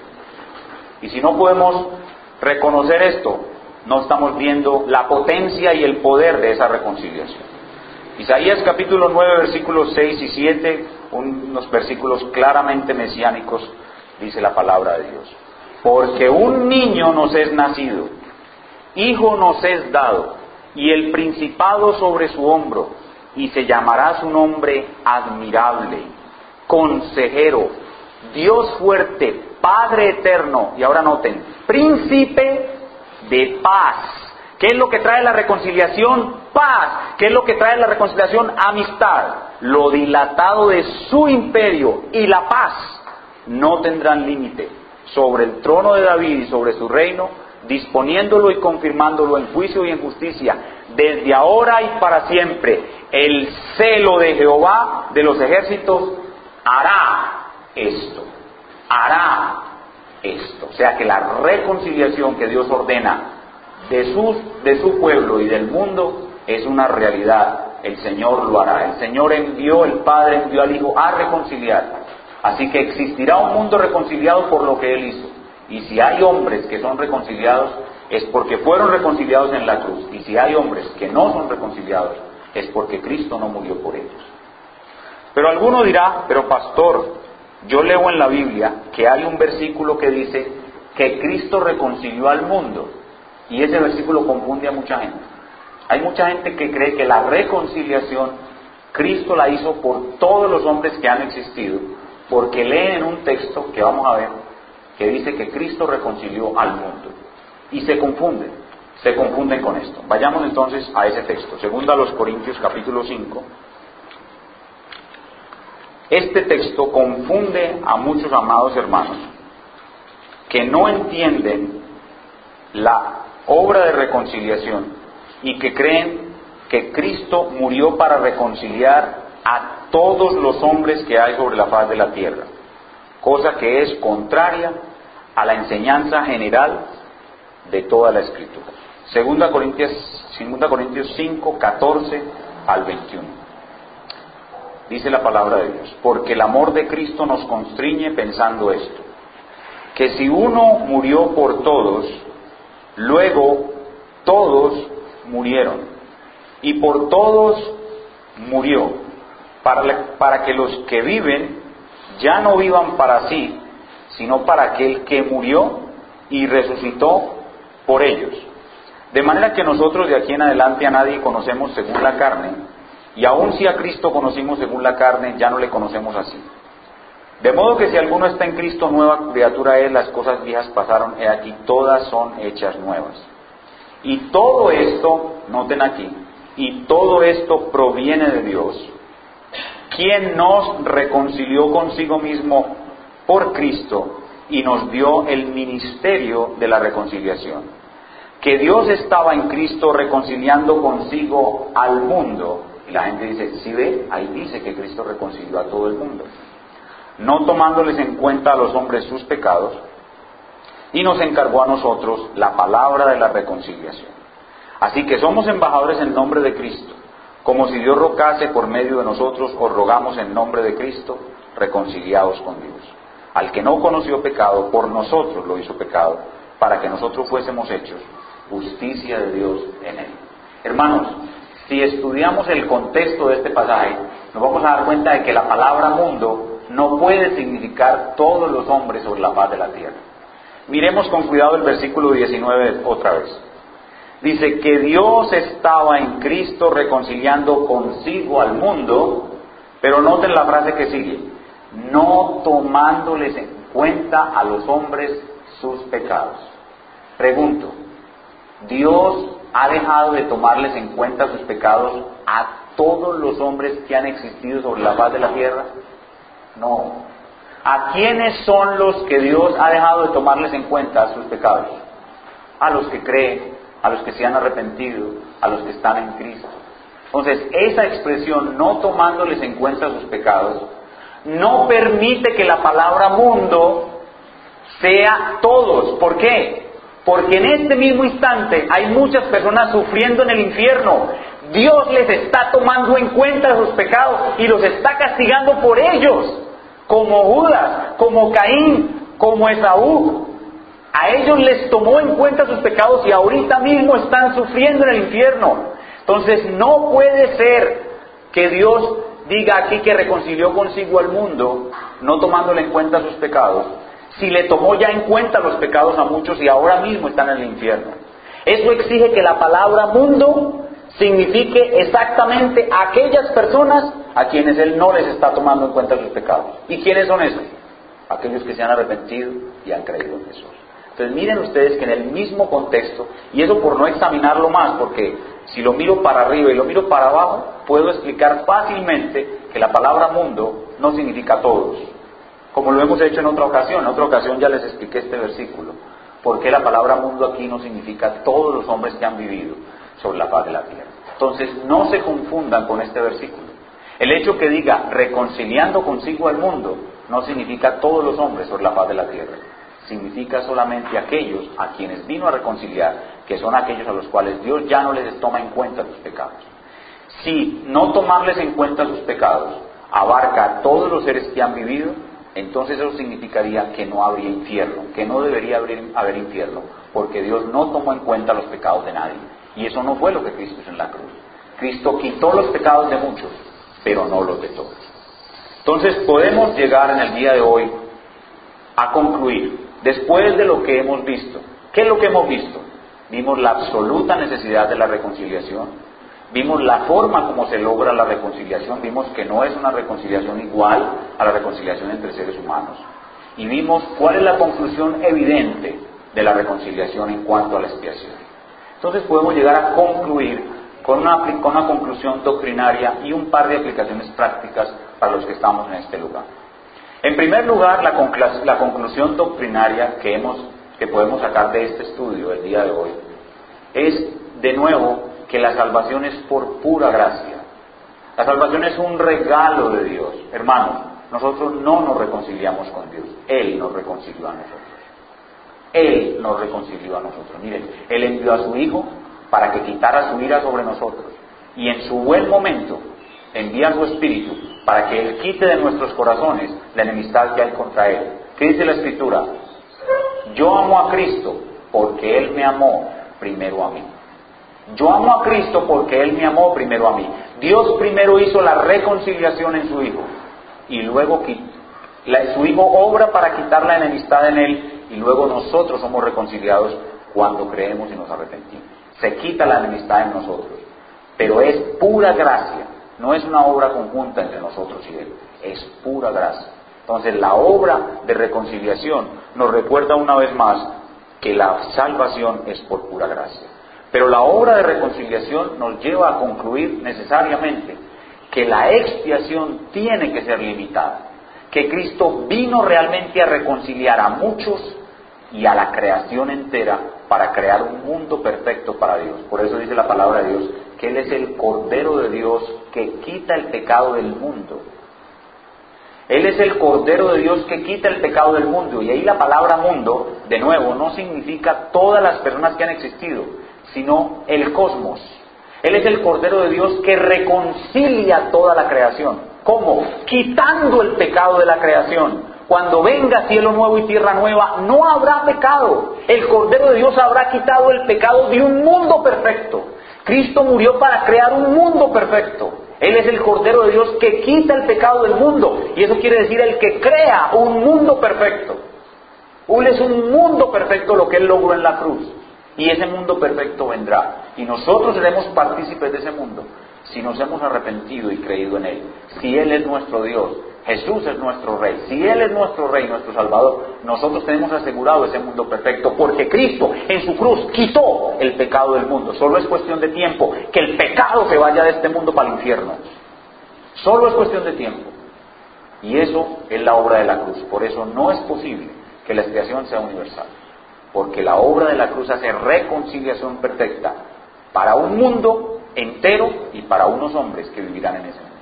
Y si no podemos reconocer esto, no estamos viendo la potencia y el poder de esa reconciliación. Isaías capítulo 9, versículos 6 y 7, unos versículos claramente mesiánicos, dice la palabra de Dios. Porque un niño nos es nacido, hijo nos es dado, y el principado sobre su hombro, y se llamará su nombre admirable, consejero, Dios fuerte, Padre eterno, y ahora noten, príncipe de paz. ¿Qué es lo que trae la reconciliación? Paz. ¿Qué es lo que trae la reconciliación? Amistad. Lo dilatado de su imperio y la paz no tendrán límite sobre el trono de David y sobre su reino, disponiéndolo y confirmándolo en juicio y en justicia, desde ahora y para siempre. El celo de Jehová de los ejércitos hará esto. Hará esto. O sea que la reconciliación que Dios ordena de su pueblo y del mundo es una realidad. El Señor lo hará. El Señor envió, el Padre envió al Hijo a reconciliar. Así que existirá un mundo reconciliado por lo que Él hizo. Y si hay hombres que son reconciliados, es porque fueron reconciliados en la cruz. Y si hay hombres que no son reconciliados, es porque Cristo no murió por ellos. Pero alguno dirá, pero pastor, yo leo en la Biblia que hay un versículo que dice que Cristo reconcilió al mundo. Y ese versículo confunde a mucha gente. Hay mucha gente que cree que la reconciliación Cristo la hizo por todos los hombres que han existido, porque leen en un texto que vamos a ver, que dice que Cristo reconcilió al mundo. Y se confunden con esto. Vayamos entonces a ese texto, 2 Corintios capítulo 5. Este texto confunde a muchos amados hermanos que no entienden la obra de reconciliación y que creen que Cristo murió para reconciliar a todos los hombres que hay sobre la faz de la tierra, cosa que es contraria a la enseñanza general de toda la Escritura. 2 Corintios 5, 14 al 21. Dice la palabra de Dios: porque el amor de Cristo nos constriñe pensando esto, que si uno murió por todos, luego todos murieron, y por todos murió, para que los que viven ya no vivan para sí, sino para aquel que murió y resucitó por ellos. De manera que nosotros de aquí en adelante a nadie conocemos según la carne, y aun si a Cristo conocimos según la carne, ya no le conocemos así. De modo que si alguno está en Cristo, nueva criatura es, las cosas viejas pasaron, he aquí todas son hechas nuevas. Y todo esto, noten aquí, y todo esto proviene de Dios, quien nos reconcilió consigo mismo por Cristo y nos dio el ministerio de la reconciliación. Que Dios estaba en Cristo reconciliando consigo al mundo. Y la gente dice, ¿sí ve? Ahí dice que Cristo reconcilió a todo el mundo. No tomándoles en cuenta a los hombres sus pecados, y nos encargó a nosotros la palabra de la reconciliación. Así que somos embajadores en nombre de Cristo, como si Dios rogase por medio de nosotros, os rogamos en nombre de Cristo, reconciliados con Dios. Al que no conoció pecado, por nosotros lo hizo pecado, para que nosotros fuésemos hechos justicia de Dios en él. Hermanos, si estudiamos el contexto de este pasaje, nos vamos a dar cuenta de que la palabra mundo no puede significar todos los hombres sobre la faz de la tierra. Miremos con cuidado el versículo 19 otra vez. Dice que Dios estaba en Cristo reconciliando consigo al mundo, pero noten la frase que sigue: no tomándoles en cuenta a los hombres sus pecados. Pregunto, ¿Dios ha dejado de tomarles en cuenta sus pecados a todos los hombres que han existido sobre la faz de la tierra? No. ¿A quiénes son los que Dios ha dejado de tomarles en cuenta sus pecados? A los que creen, a los que se han arrepentido, a los que están en Cristo. Entonces, esa expresión, no tomándoles en cuenta sus pecados, no permite que la palabra mundo sea todos. ¿Por qué? Porque en este mismo instante hay muchas personas sufriendo en el infierno. Dios les está tomando en cuenta sus pecados y los está castigando por ellos, como Judas, como Caín, como Esaú. A ellos les tomó en cuenta sus pecados y ahorita mismo están sufriendo en el infierno. Entonces no puede ser que Dios diga aquí que reconcilió consigo al mundo, no tomándole en cuenta sus pecados, si le tomó ya en cuenta los pecados a muchos y ahora mismo están en el infierno. Eso exige que la palabra mundo signifique exactamente a aquellas personas a quienes Él no les está tomando en cuenta sus pecados. ¿Y quiénes son esos? Aquellos que se han arrepentido y han creído en Jesús. Entonces miren ustedes que en el mismo contexto, y eso por no examinarlo más, porque si lo miro para arriba y lo miro para abajo, puedo explicar fácilmente que la palabra mundo no significa todos. Como lo hemos hecho en otra ocasión. En otra ocasión ya les expliqué este versículo. ¿Por qué la palabra mundo aquí no significa todos los hombres que han vivido sobre la faz de la tierra? Entonces no se confundan con este versículo. El hecho que diga reconciliando consigo al mundo no significa todos los hombres sobre la faz de la tierra. Significa solamente aquellos a quienes vino a reconciliar, que son aquellos a los cuales Dios ya no les toma en cuenta sus pecados. Si no tomarles en cuenta sus pecados abarca a todos los seres que han vivido, entonces eso significaría que no habría infierno, que no debería haber infierno, porque Dios no tomó en cuenta los pecados de nadie. Y eso no fue lo que Cristo hizo en la cruz. Cristo quitó los pecados de muchos, pero no los de todos. Entonces podemos llegar en el día de hoy a concluir, después de lo que hemos visto. ¿Qué es lo que hemos visto? Vimos la absoluta necesidad de la reconciliación. Vimos la forma como se logra la reconciliación, vimos que no es una reconciliación igual a la reconciliación entre seres humanos. Y vimos cuál es la conclusión evidente de la reconciliación en cuanto a la expiación. Entonces podemos llegar a concluir con una conclusión doctrinaria y un par de aplicaciones prácticas para los que estamos en este lugar. En primer lugar, la conclusión doctrinaria que hemos que podemos sacar de este estudio el día de hoy es, de nuevo, que la salvación es por pura gracia. La salvación es un regalo de Dios. Hermanos, nosotros no nos reconciliamos con Dios. Él nos reconcilió a nosotros. Él nos reconcilió a nosotros. Miren, Él envió a su Hijo para que quitara su ira sobre nosotros. Y en su buen momento envía a su Espíritu para que Él quite de nuestros corazones la enemistad que hay contra Él. ¿Qué dice la Escritura? Yo amo a Cristo porque Él me amó primero a mí. Yo amo a Cristo porque Él me amó primero a mí. Dios primero hizo la reconciliación en su Hijo y luego su Hijo obra para quitar la enemistad en Él y luego nosotros somos reconciliados cuando creemos y nos arrepentimos. Se quita la enemistad en nosotros, pero es pura gracia, no es una obra conjunta entre nosotros y Él, es pura gracia. Entonces la obra de reconciliación nos recuerda una vez más que la salvación es por pura gracia. Pero la obra de reconciliación nos lleva a concluir necesariamente que la expiación tiene que ser limitada, que Cristo vino realmente a reconciliar a muchos y a la creación entera para crear un mundo perfecto para Dios. Por eso dice la palabra de Dios que Él es el Cordero de Dios que quita el pecado del mundo. Él es el Cordero de Dios que quita el pecado del mundo. Y ahí la palabra mundo, de nuevo, no significa todas las personas que han existido, sino el cosmos. Él es el Cordero de Dios que reconcilia toda la creación. ¿Cómo? Quitando el pecado de la creación. Cuando venga cielo nuevo y tierra nueva, no habrá pecado. El Cordero de Dios habrá quitado el pecado de un mundo perfecto. Cristo murió para crear un mundo perfecto. Él es el Cordero de Dios que quita el pecado del mundo. Y eso quiere decir el que crea un mundo perfecto. Él es un mundo perfecto lo que Él logró en la cruz. Y ese mundo perfecto vendrá. Y nosotros seremos partícipes de ese mundo si nos hemos arrepentido y creído en Él. Si Él es nuestro Dios, Jesús es nuestro Rey. Si Él es nuestro Rey, nuestro Salvador, nosotros tenemos asegurado ese mundo perfecto. Porque Cristo en su cruz quitó el pecado del mundo. Solo es cuestión de tiempo que el pecado se vaya de este mundo para el infierno. Solo es cuestión de tiempo. Y eso es la obra de la cruz. Por eso no es posible que la expiación sea universal. Porque la obra de la cruz hace reconciliación perfecta para un mundo entero y para unos hombres que vivirán en ese mundo.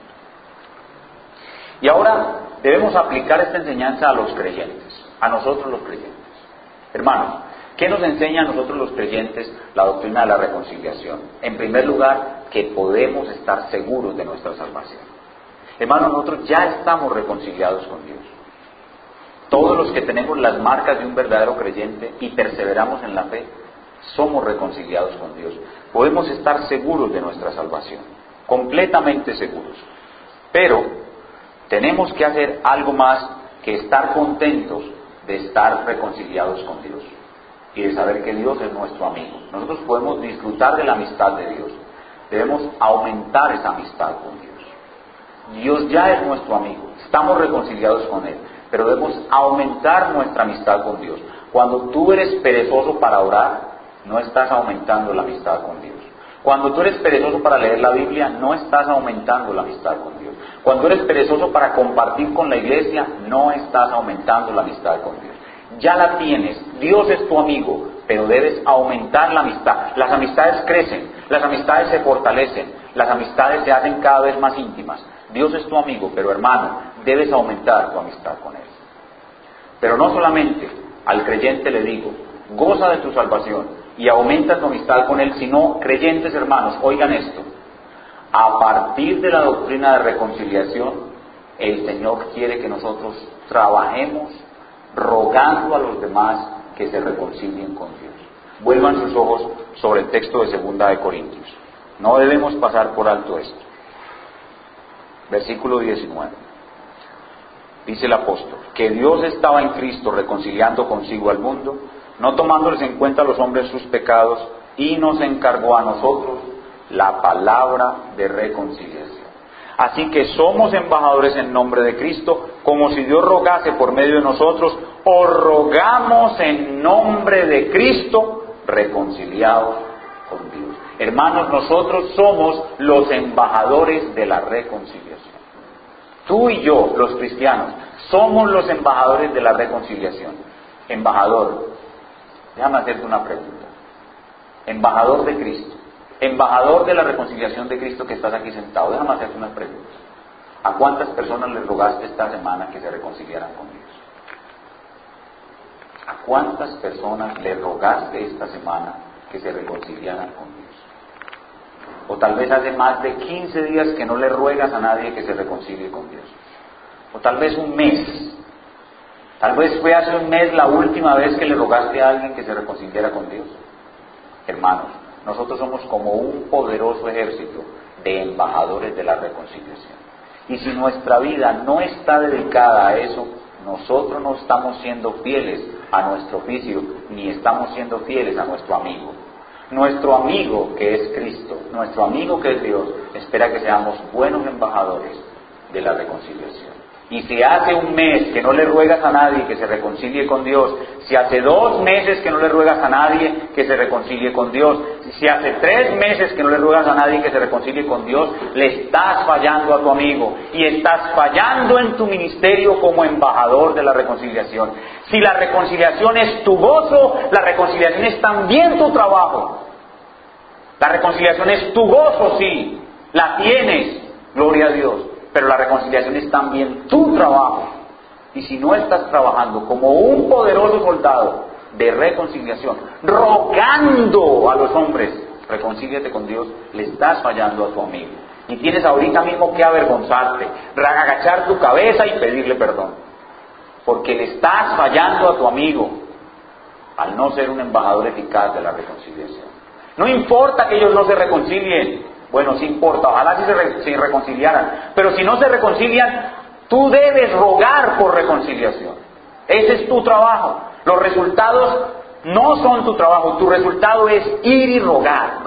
Y ahora debemos aplicar esta enseñanza a los creyentes, a nosotros los creyentes. Hermanos, ¿qué nos enseña a nosotros los creyentes la doctrina de la reconciliación? En primer lugar, que podemos estar seguros de nuestra salvación. Hermanos, nosotros ya estamos reconciliados con Dios. Todos los que tenemos las marcas de un verdadero creyente y perseveramos en la fe, somos reconciliados con Dios. Podemos estar seguros de nuestra salvación, completamente seguros. Pero tenemos que hacer algo más que estar contentos de estar reconciliados con Dios y de saber que Dios es nuestro amigo. Nosotros podemos disfrutar de la amistad de Dios. Debemos aumentar esa amistad con Dios. Dios ya es nuestro amigo, estamos reconciliados con Él. Pero debemos aumentar nuestra amistad con Dios. Cuando tú eres perezoso para orar, no estás aumentando la amistad con Dios. Cuando tú eres perezoso para leer la Biblia, no estás aumentando la amistad con Dios. Cuando eres perezoso para compartir con la iglesia, no estás aumentando la amistad con Dios. Ya la tienes, Dios es tu amigo, pero debes aumentar la amistad. Las amistades crecen, las amistades se fortalecen, las amistades se hacen cada vez más íntimas. Dios es tu amigo, pero hermano, debes aumentar tu amistad con Él. Pero no solamente al creyente le digo, goza de tu salvación y aumenta tu amistad con Él, sino creyentes hermanos, oigan esto, a partir de la doctrina de reconciliación, el Señor quiere que nosotros trabajemos rogando a los demás que se reconcilien con Dios. Vuelvan sus ojos sobre el texto de 2 de Corintios. No debemos pasar por alto esto. Versículo 19. Dice el apóstol, que Dios estaba en Cristo reconciliando consigo al mundo, no tomándoles en cuenta a los hombres sus pecados, y nos encargó a nosotros la palabra de reconciliación. Así que somos embajadores en nombre de Cristo, como si Dios rogase por medio de nosotros, o rogamos en nombre de Cristo, reconciliados con Dios. Hermanos, nosotros somos los embajadores de la reconciliación. Tú y yo, los cristianos, somos los embajadores de la reconciliación. Embajador, Déjame hacerte una pregunta. Embajador de Cristo, embajador de la reconciliación de Cristo que estás aquí sentado, déjame hacerte una pregunta. ¿A cuántas personas le rogaste esta semana que se reconciliaran con Dios? ¿A cuántas personas le rogaste esta semana que se reconciliaran con Dios? O tal vez hace más de 15 días que no le ruegas a nadie que se reconcilie con Dios. O tal vez un mes. Tal vez fue hace un mes la última vez que le rogaste a alguien que se reconciliara con Dios. Hermanos, nosotros somos como un poderoso ejército de embajadores de la reconciliación. Y si nuestra vida no está dedicada a eso, nosotros no estamos siendo fieles a nuestro oficio, ni estamos siendo fieles a nuestro amigo. Nuestro amigo que es Cristo, nuestro amigo que es Dios, espera que seamos buenos embajadores de la reconciliación. Y si hace un mes que no le ruegas a nadie que se reconcilie con Dios, si hace 2 meses que no le ruegas a nadie que se reconcilie con Dios, si hace 3 meses que no le ruegas a nadie que se reconcilie con Dios, le estás fallando a tu amigo y estás fallando en tu ministerio como embajador de la reconciliación. Si la reconciliación es tu gozo, la reconciliación es también tu trabajo. La reconciliación es tu gozo, sí, la tienes, gloria a Dios. Pero la reconciliación es también tu trabajo. Y si no estás trabajando como un poderoso soldado de reconciliación, rogando a los hombres, reconcíliate con Dios, le estás fallando a tu amigo. Y tienes ahorita mismo que avergonzarte, agachar tu cabeza y pedirle perdón. Porque le estás fallando a tu amigo al no ser un embajador eficaz de la reconciliación. No importa que ellos no se reconcilien. Bueno, sí importa, ojalá si se reconciliaran. Pero si no se reconcilian, tú debes rogar por reconciliación. Ese es tu trabajo. Los resultados no son tu trabajo. Tu resultado es ir y rogar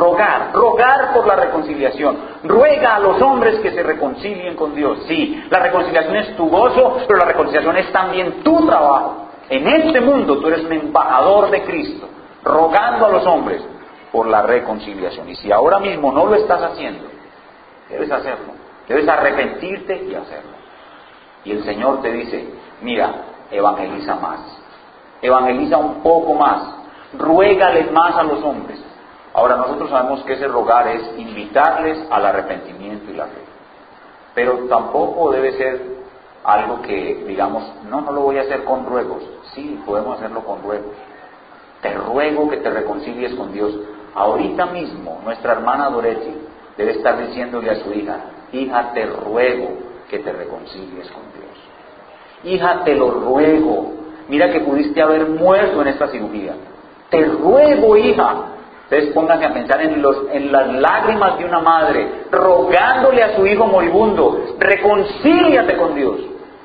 por la reconciliación. Ruega a los hombres que se reconcilien con Dios. Sí, la reconciliación es tu gozo, pero la reconciliación es también tu trabajo. En este mundo tú eres un embajador de Cristo, rogando a los hombres por la reconciliación. Y si ahora mismo no lo estás haciendo, debes hacerlo. Debes arrepentirte y hacerlo. Y el Señor te dice, mira, evangeliza más. Evangeliza un poco más. Ruégales más a los hombres. Ahora nosotros sabemos que ese rogar es invitarles al arrepentimiento y la fe. Pero tampoco debe ser algo que digamos, no lo voy a hacer con ruegos. Sí, podemos hacerlo con ruegos. Te ruego que te reconcilies con Dios. Ahorita mismo, nuestra hermana Doretti debe estar diciéndole a su hija, hija, te ruego que te reconcilies con Dios. Hija, te lo ruego. Mira que pudiste haber muerto en esta cirugía. Te ruego, hija. Ustedes pónganse a pensar en las lágrimas de una madre, rogándole a su hijo moribundo, reconcíliate con Dios.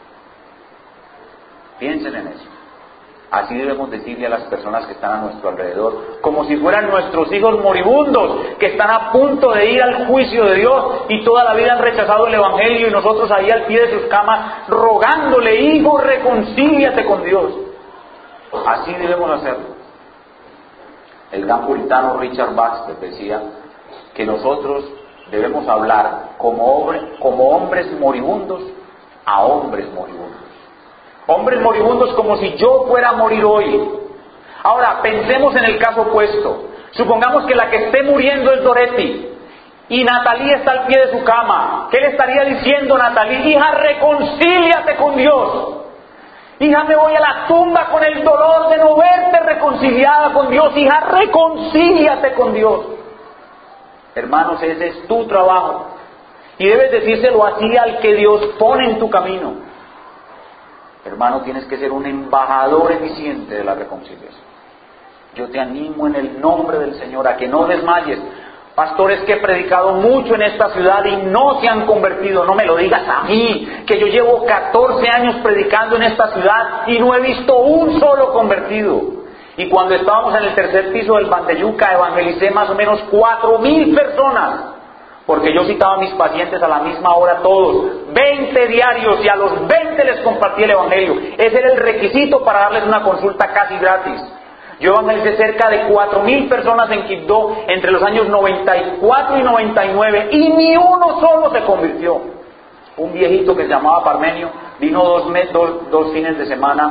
Piensen en eso. Así debemos decirle a las personas que están a nuestro alrededor, como si fueran nuestros hijos moribundos, que están a punto de ir al juicio de Dios y toda la vida han rechazado el Evangelio y nosotros ahí al pie de sus camas rogándole, hijo, reconcíliate con Dios. Así debemos hacerlo. El gran puritano Richard Baxter decía que nosotros debemos hablar como hombres moribundos a hombres moribundos. Hombres moribundos como si yo fuera a morir hoy. Ahora, pensemos en el caso opuesto. Supongamos que la que esté muriendo es Doretti y Natalie está al pie de su cama. ¿Qué le estaría diciendo Natalie? Hija, reconcíliate con Dios. Hija, me voy a la tumba con el dolor de no verte reconciliada con Dios. Hija, reconcíliate con Dios. Hermanos, ese es tu trabajo. Y debes decírselo así al que Dios pone en tu camino. Hermano, tienes que ser un embajador eficiente de la reconciliación. Yo te animo en el nombre del Señor a que no desmayes. Pastores que he predicado mucho en esta ciudad y no se han convertido. No me lo digas a mí, que yo llevo 14 años predicando en esta ciudad y no he visto un solo convertido. Y cuando estábamos en el 3er piso del Banteyuca, evangelicé más o menos 4,000 personas. Porque yo citaba a mis pacientes a la misma hora todos, 20 diarios, y a los 20 les compartí el Evangelio. Ese era el requisito para darles una consulta casi gratis. Yo evangelicé cerca de 4,000 personas en Quibdó entre los años 94 y 99 y ni uno solo se convirtió. Un viejito que se llamaba Parmenio vino 2 fines de semana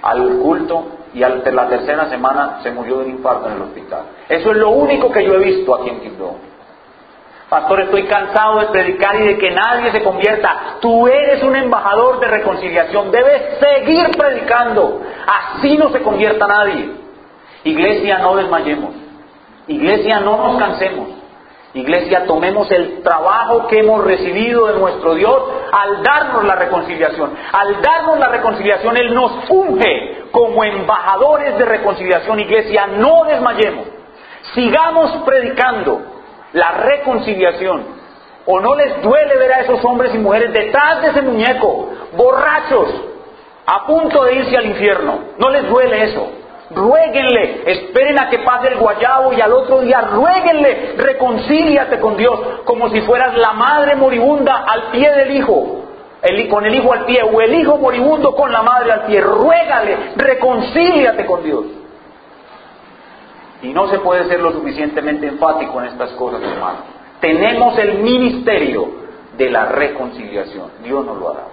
al culto y la tercera semana se murió de un infarto en el hospital. Eso es lo único que yo he visto aquí en Quibdó. Pastor, estoy cansado de predicar y de que nadie se convierta. Tú eres un embajador de reconciliación, debes seguir predicando. Así no se convierta nadie. Iglesia, no desmayemos. Iglesia, no nos cansemos. Iglesia, tomemos el trabajo que hemos recibido de nuestro Dios al darnos la reconciliación. Al darnos la reconciliación, Él nos unge como embajadores de reconciliación. Iglesia, no desmayemos. Sigamos predicando la reconciliación. ¿O no les duele ver a esos hombres y mujeres detrás de ese muñeco, borrachos, a punto de irse al infierno? ¿No les duele eso? Ruéguenle, esperen a que pase el guayabo y al otro día ruéguenle, reconcíliate con Dios, como si fueras la madre moribunda al pie del hijo, con el hijo al pie, o el hijo moribundo con la madre al pie. Ruégale, reconcíliate con Dios. Y no se puede ser lo suficientemente enfático en estas cosas, hermanos. Tenemos el ministerio de la reconciliación. Dios nos lo ha dado.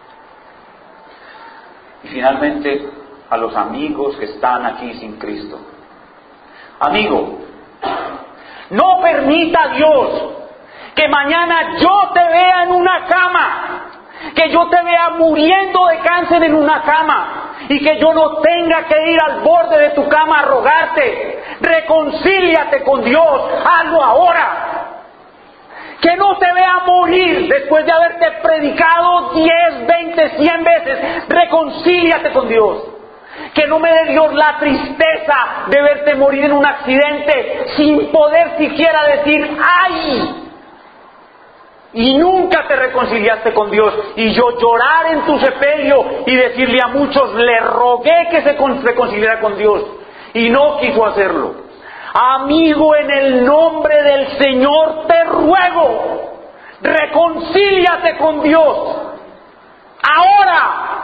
Y finalmente, a los amigos que están aquí sin Cristo. Amigo, no permita Dios que mañana yo te vea en una cama, que yo te vea muriendo de cáncer en una cama, y que yo no tenga que ir al borde de tu cama a rogarte. Reconcíliate con Dios, hazlo ahora. Que no te vea morir después de haberte predicado 10, 20, 100 veces. Reconcíliate con Dios. Que no me dé Dios la tristeza de verte morir en un accidente sin poder siquiera decir ¡ay! Y nunca te reconciliaste con Dios, y yo llorar en tu sepelio y decirle a muchos, le rogué que se reconciliara con Dios y no quiso hacerlo. Amigo, en el nombre del Señor te ruego, reconcíliate con Dios ahora.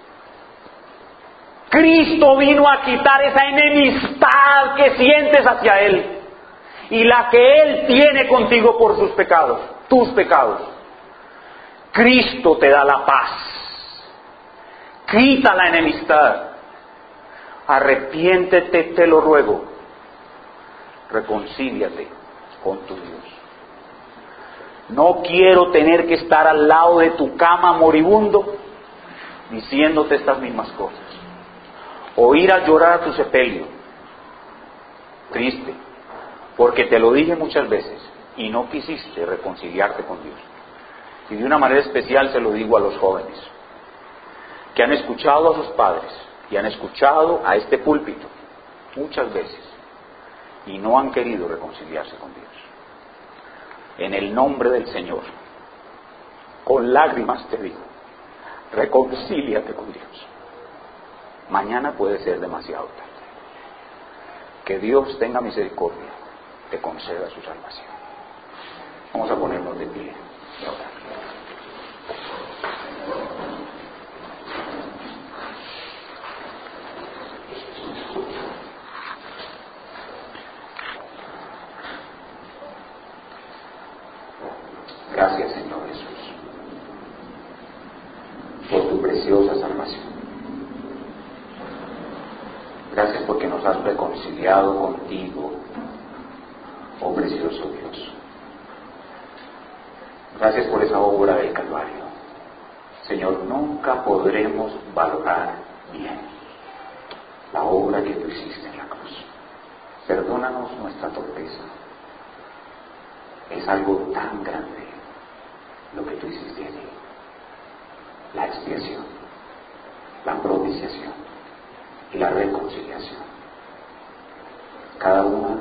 Cristo vino a quitar esa enemistad que sientes hacia Él y la que Él tiene contigo por sus pecados, tus pecados. Cristo te da la paz, quita la enemistad. Arrepiéntete, te lo ruego. Reconcíliate con tu Dios. No quiero tener que estar al lado de tu cama moribundo diciéndote estas mismas cosas. O ir a llorar a tu sepelio, triste, porque te lo dije muchas veces y no quisiste reconciliarte con Dios. Y de una manera especial se lo digo a los jóvenes, que han escuchado a sus padres y han escuchado a este púlpito muchas veces y no han querido reconciliarse con Dios. En el nombre del Señor, con lágrimas te digo, reconcíliate con Dios. Mañana puede ser demasiado tarde. Que Dios tenga misericordia, te conceda su salvación. Vamos a ponernos de pie y a orar. Gracias, Señor Jesús, por tu preciosa salvación. Gracias porque nos has reconciliado contigo, oh precioso Dios. Gracias por esa obra del Calvario. Señor, nunca podremos valorar bien la obra que tú hiciste en la cruz. Perdónanos nuestra torpeza. Es algo tan grande lo que tú hiciste allí. La expiación, la propiciación y la reconciliación. Cada una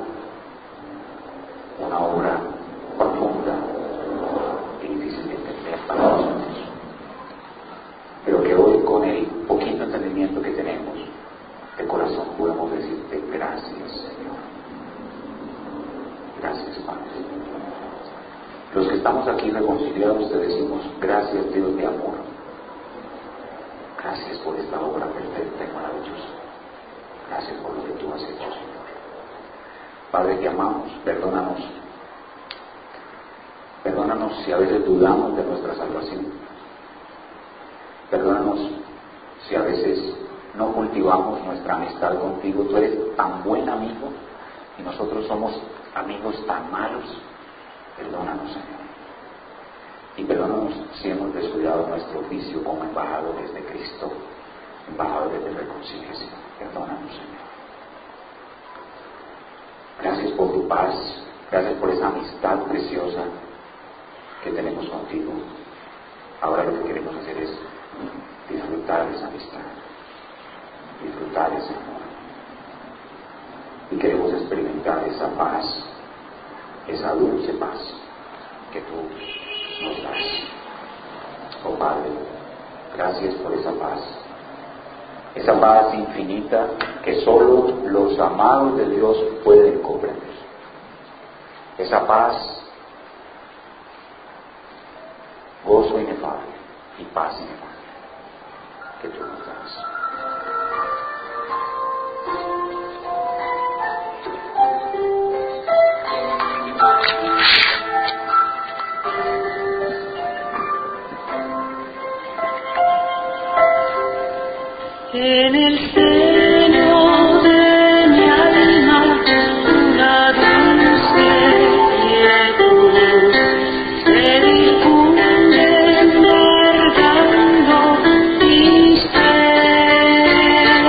obra profunda y difícil de entender para nosotros. Pero que hoy, con el poquito entendimiento que tenemos de corazón, podemos decirte gracias, Señor. Gracias, Padre. Los que estamos aquí reconciliados te decimos gracias, Dios de amor. Gracias por esta obra perfecta y maravillosa. Gracias por lo que tú has hecho, Señor. Padre, te amamos, perdónanos. Perdónanos si a veces dudamos de nuestra salvación. Perdónanos si a veces no cultivamos nuestra amistad contigo. Tú eres tan buen amigo y nosotros somos amigos tan malos. Perdónanos, Señor. Y perdónanos si hemos descuidado nuestro oficio como embajadores de Cristo, embajadores de reconciliación. Perdónanos, Señor. Gracias por tu paz, gracias por esa amistad preciosa que tenemos contigo. Ahora lo que queremos hacer es disfrutar de esa amistad, disfrutar ese amor. Y queremos experimentar esa paz, esa dulce paz que tú nos das. Oh Padre, gracias por esa paz infinita que solo los amados de Dios pueden comprender. Esa paz, gozo inefable y paz inefable que tú nos das. En el seno de mi alma una dulce quietud se difunde embargando mi ser,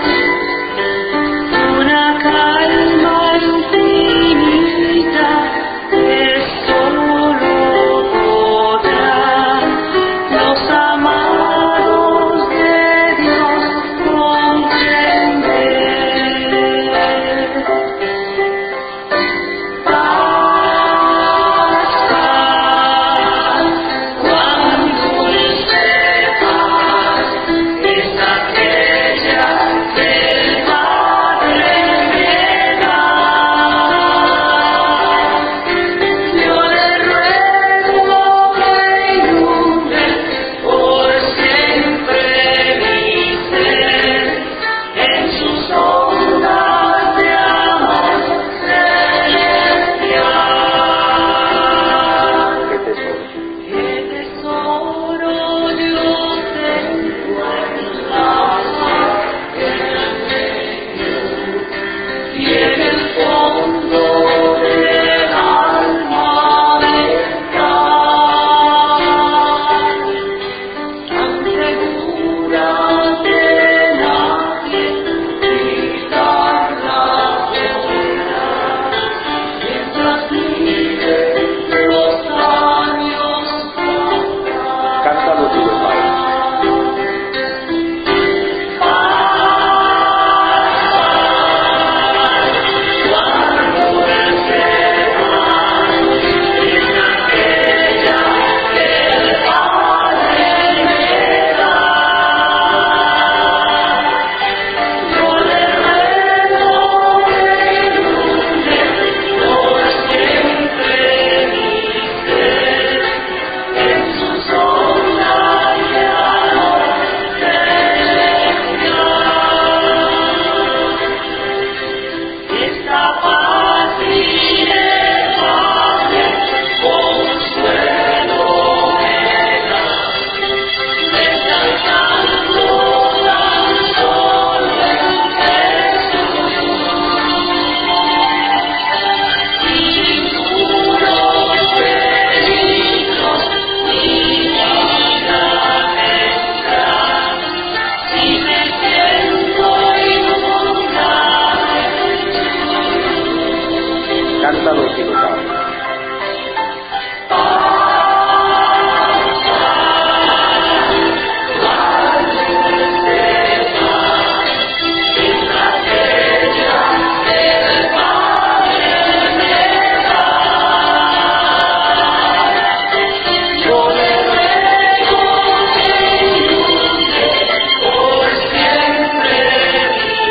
una calma infinita que solo podrá los amados de Dios comprender. Paz, cuán dulce paz es aquella que el Padre me da. Yo le ruego que inunde por siempre mi ser en sus ondas de amor celestial. ¡Qué tesoro! ¡Qué tesoro yo tengo en la paz y en el fondo del alma está! Tan segura que nadie quitarla podrá, mientras vive los años pasarán. Cántalo tú, Padre. Esta paz inefable, consuelo me da, descansando tan solo en Jesús. Ningunos peligros ni vida tendrá, si me siento inundado. Cántalo tú, Padre. Yo le ruego que inunde por siempre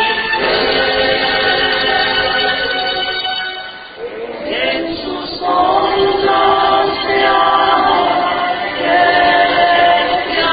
en sus ondas de amor celestial.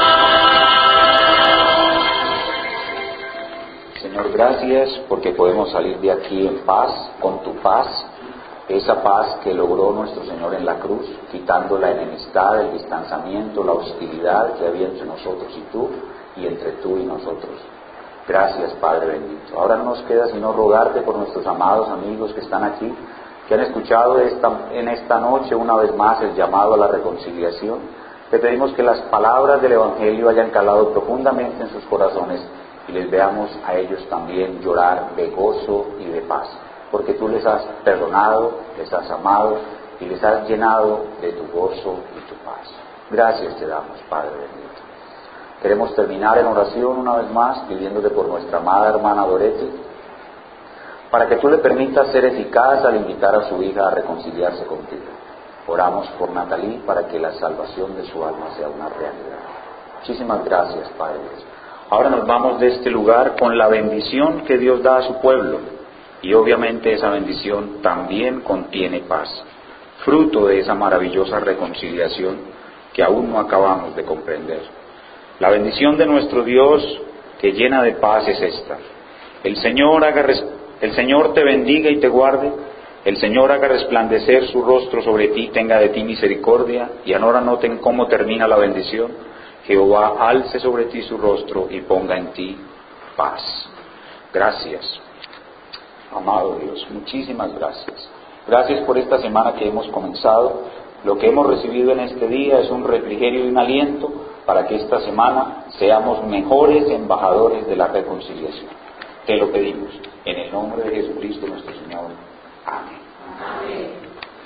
Señor, gracias porque podemos salir de aquí en paz, con tu paz, esa paz que logró nuestro Señor en la cruz, quitando la enemistad, el distanciamiento, la hostilidad que había entre nosotros y tú, y entre tú y nosotros. Gracias, Padre bendito. Ahora no nos queda sino rogarte por nuestros amados amigos que están aquí, que han escuchado en esta noche una vez más el llamado a la reconciliación. Te pedimos que las palabras del Evangelio hayan calado profundamente en sus corazones y les veamos a ellos también llorar de gozo y de paz, porque tú les has perdonado, les has amado y les has llenado de tu gozo y tu paz. Gracias te damos, Padre bendito. Queremos terminar en oración una vez más, pidiéndote por nuestra amada hermana Doretti, para que tú le permitas ser eficaz al invitar a su hija a reconciliarse contigo. Oramos por Natalie para que la salvación de su alma sea una realidad. Muchísimas gracias, Padre. Ahora nos vamos de este lugar con la bendición que Dios da a su pueblo, y obviamente esa bendición también contiene paz, fruto de esa maravillosa reconciliación que aún no acabamos de comprender. La bendición de nuestro Dios, que llena de paz, es esta: el Señor te bendiga y te guarde, el Señor haga resplandecer su rostro sobre ti, tenga de ti misericordia. Y ahora noten cómo termina la bendición: Jehová alce sobre ti su rostro y ponga en ti paz. Gracias, amado Dios, muchísimas gracias. Gracias por esta semana que hemos comenzado. Lo que hemos recibido en este día es un refrigerio y un aliento para que esta semana seamos mejores embajadores de la reconciliación. Te lo pedimos en el nombre de Jesucristo nuestro Señor. Amén. Amén.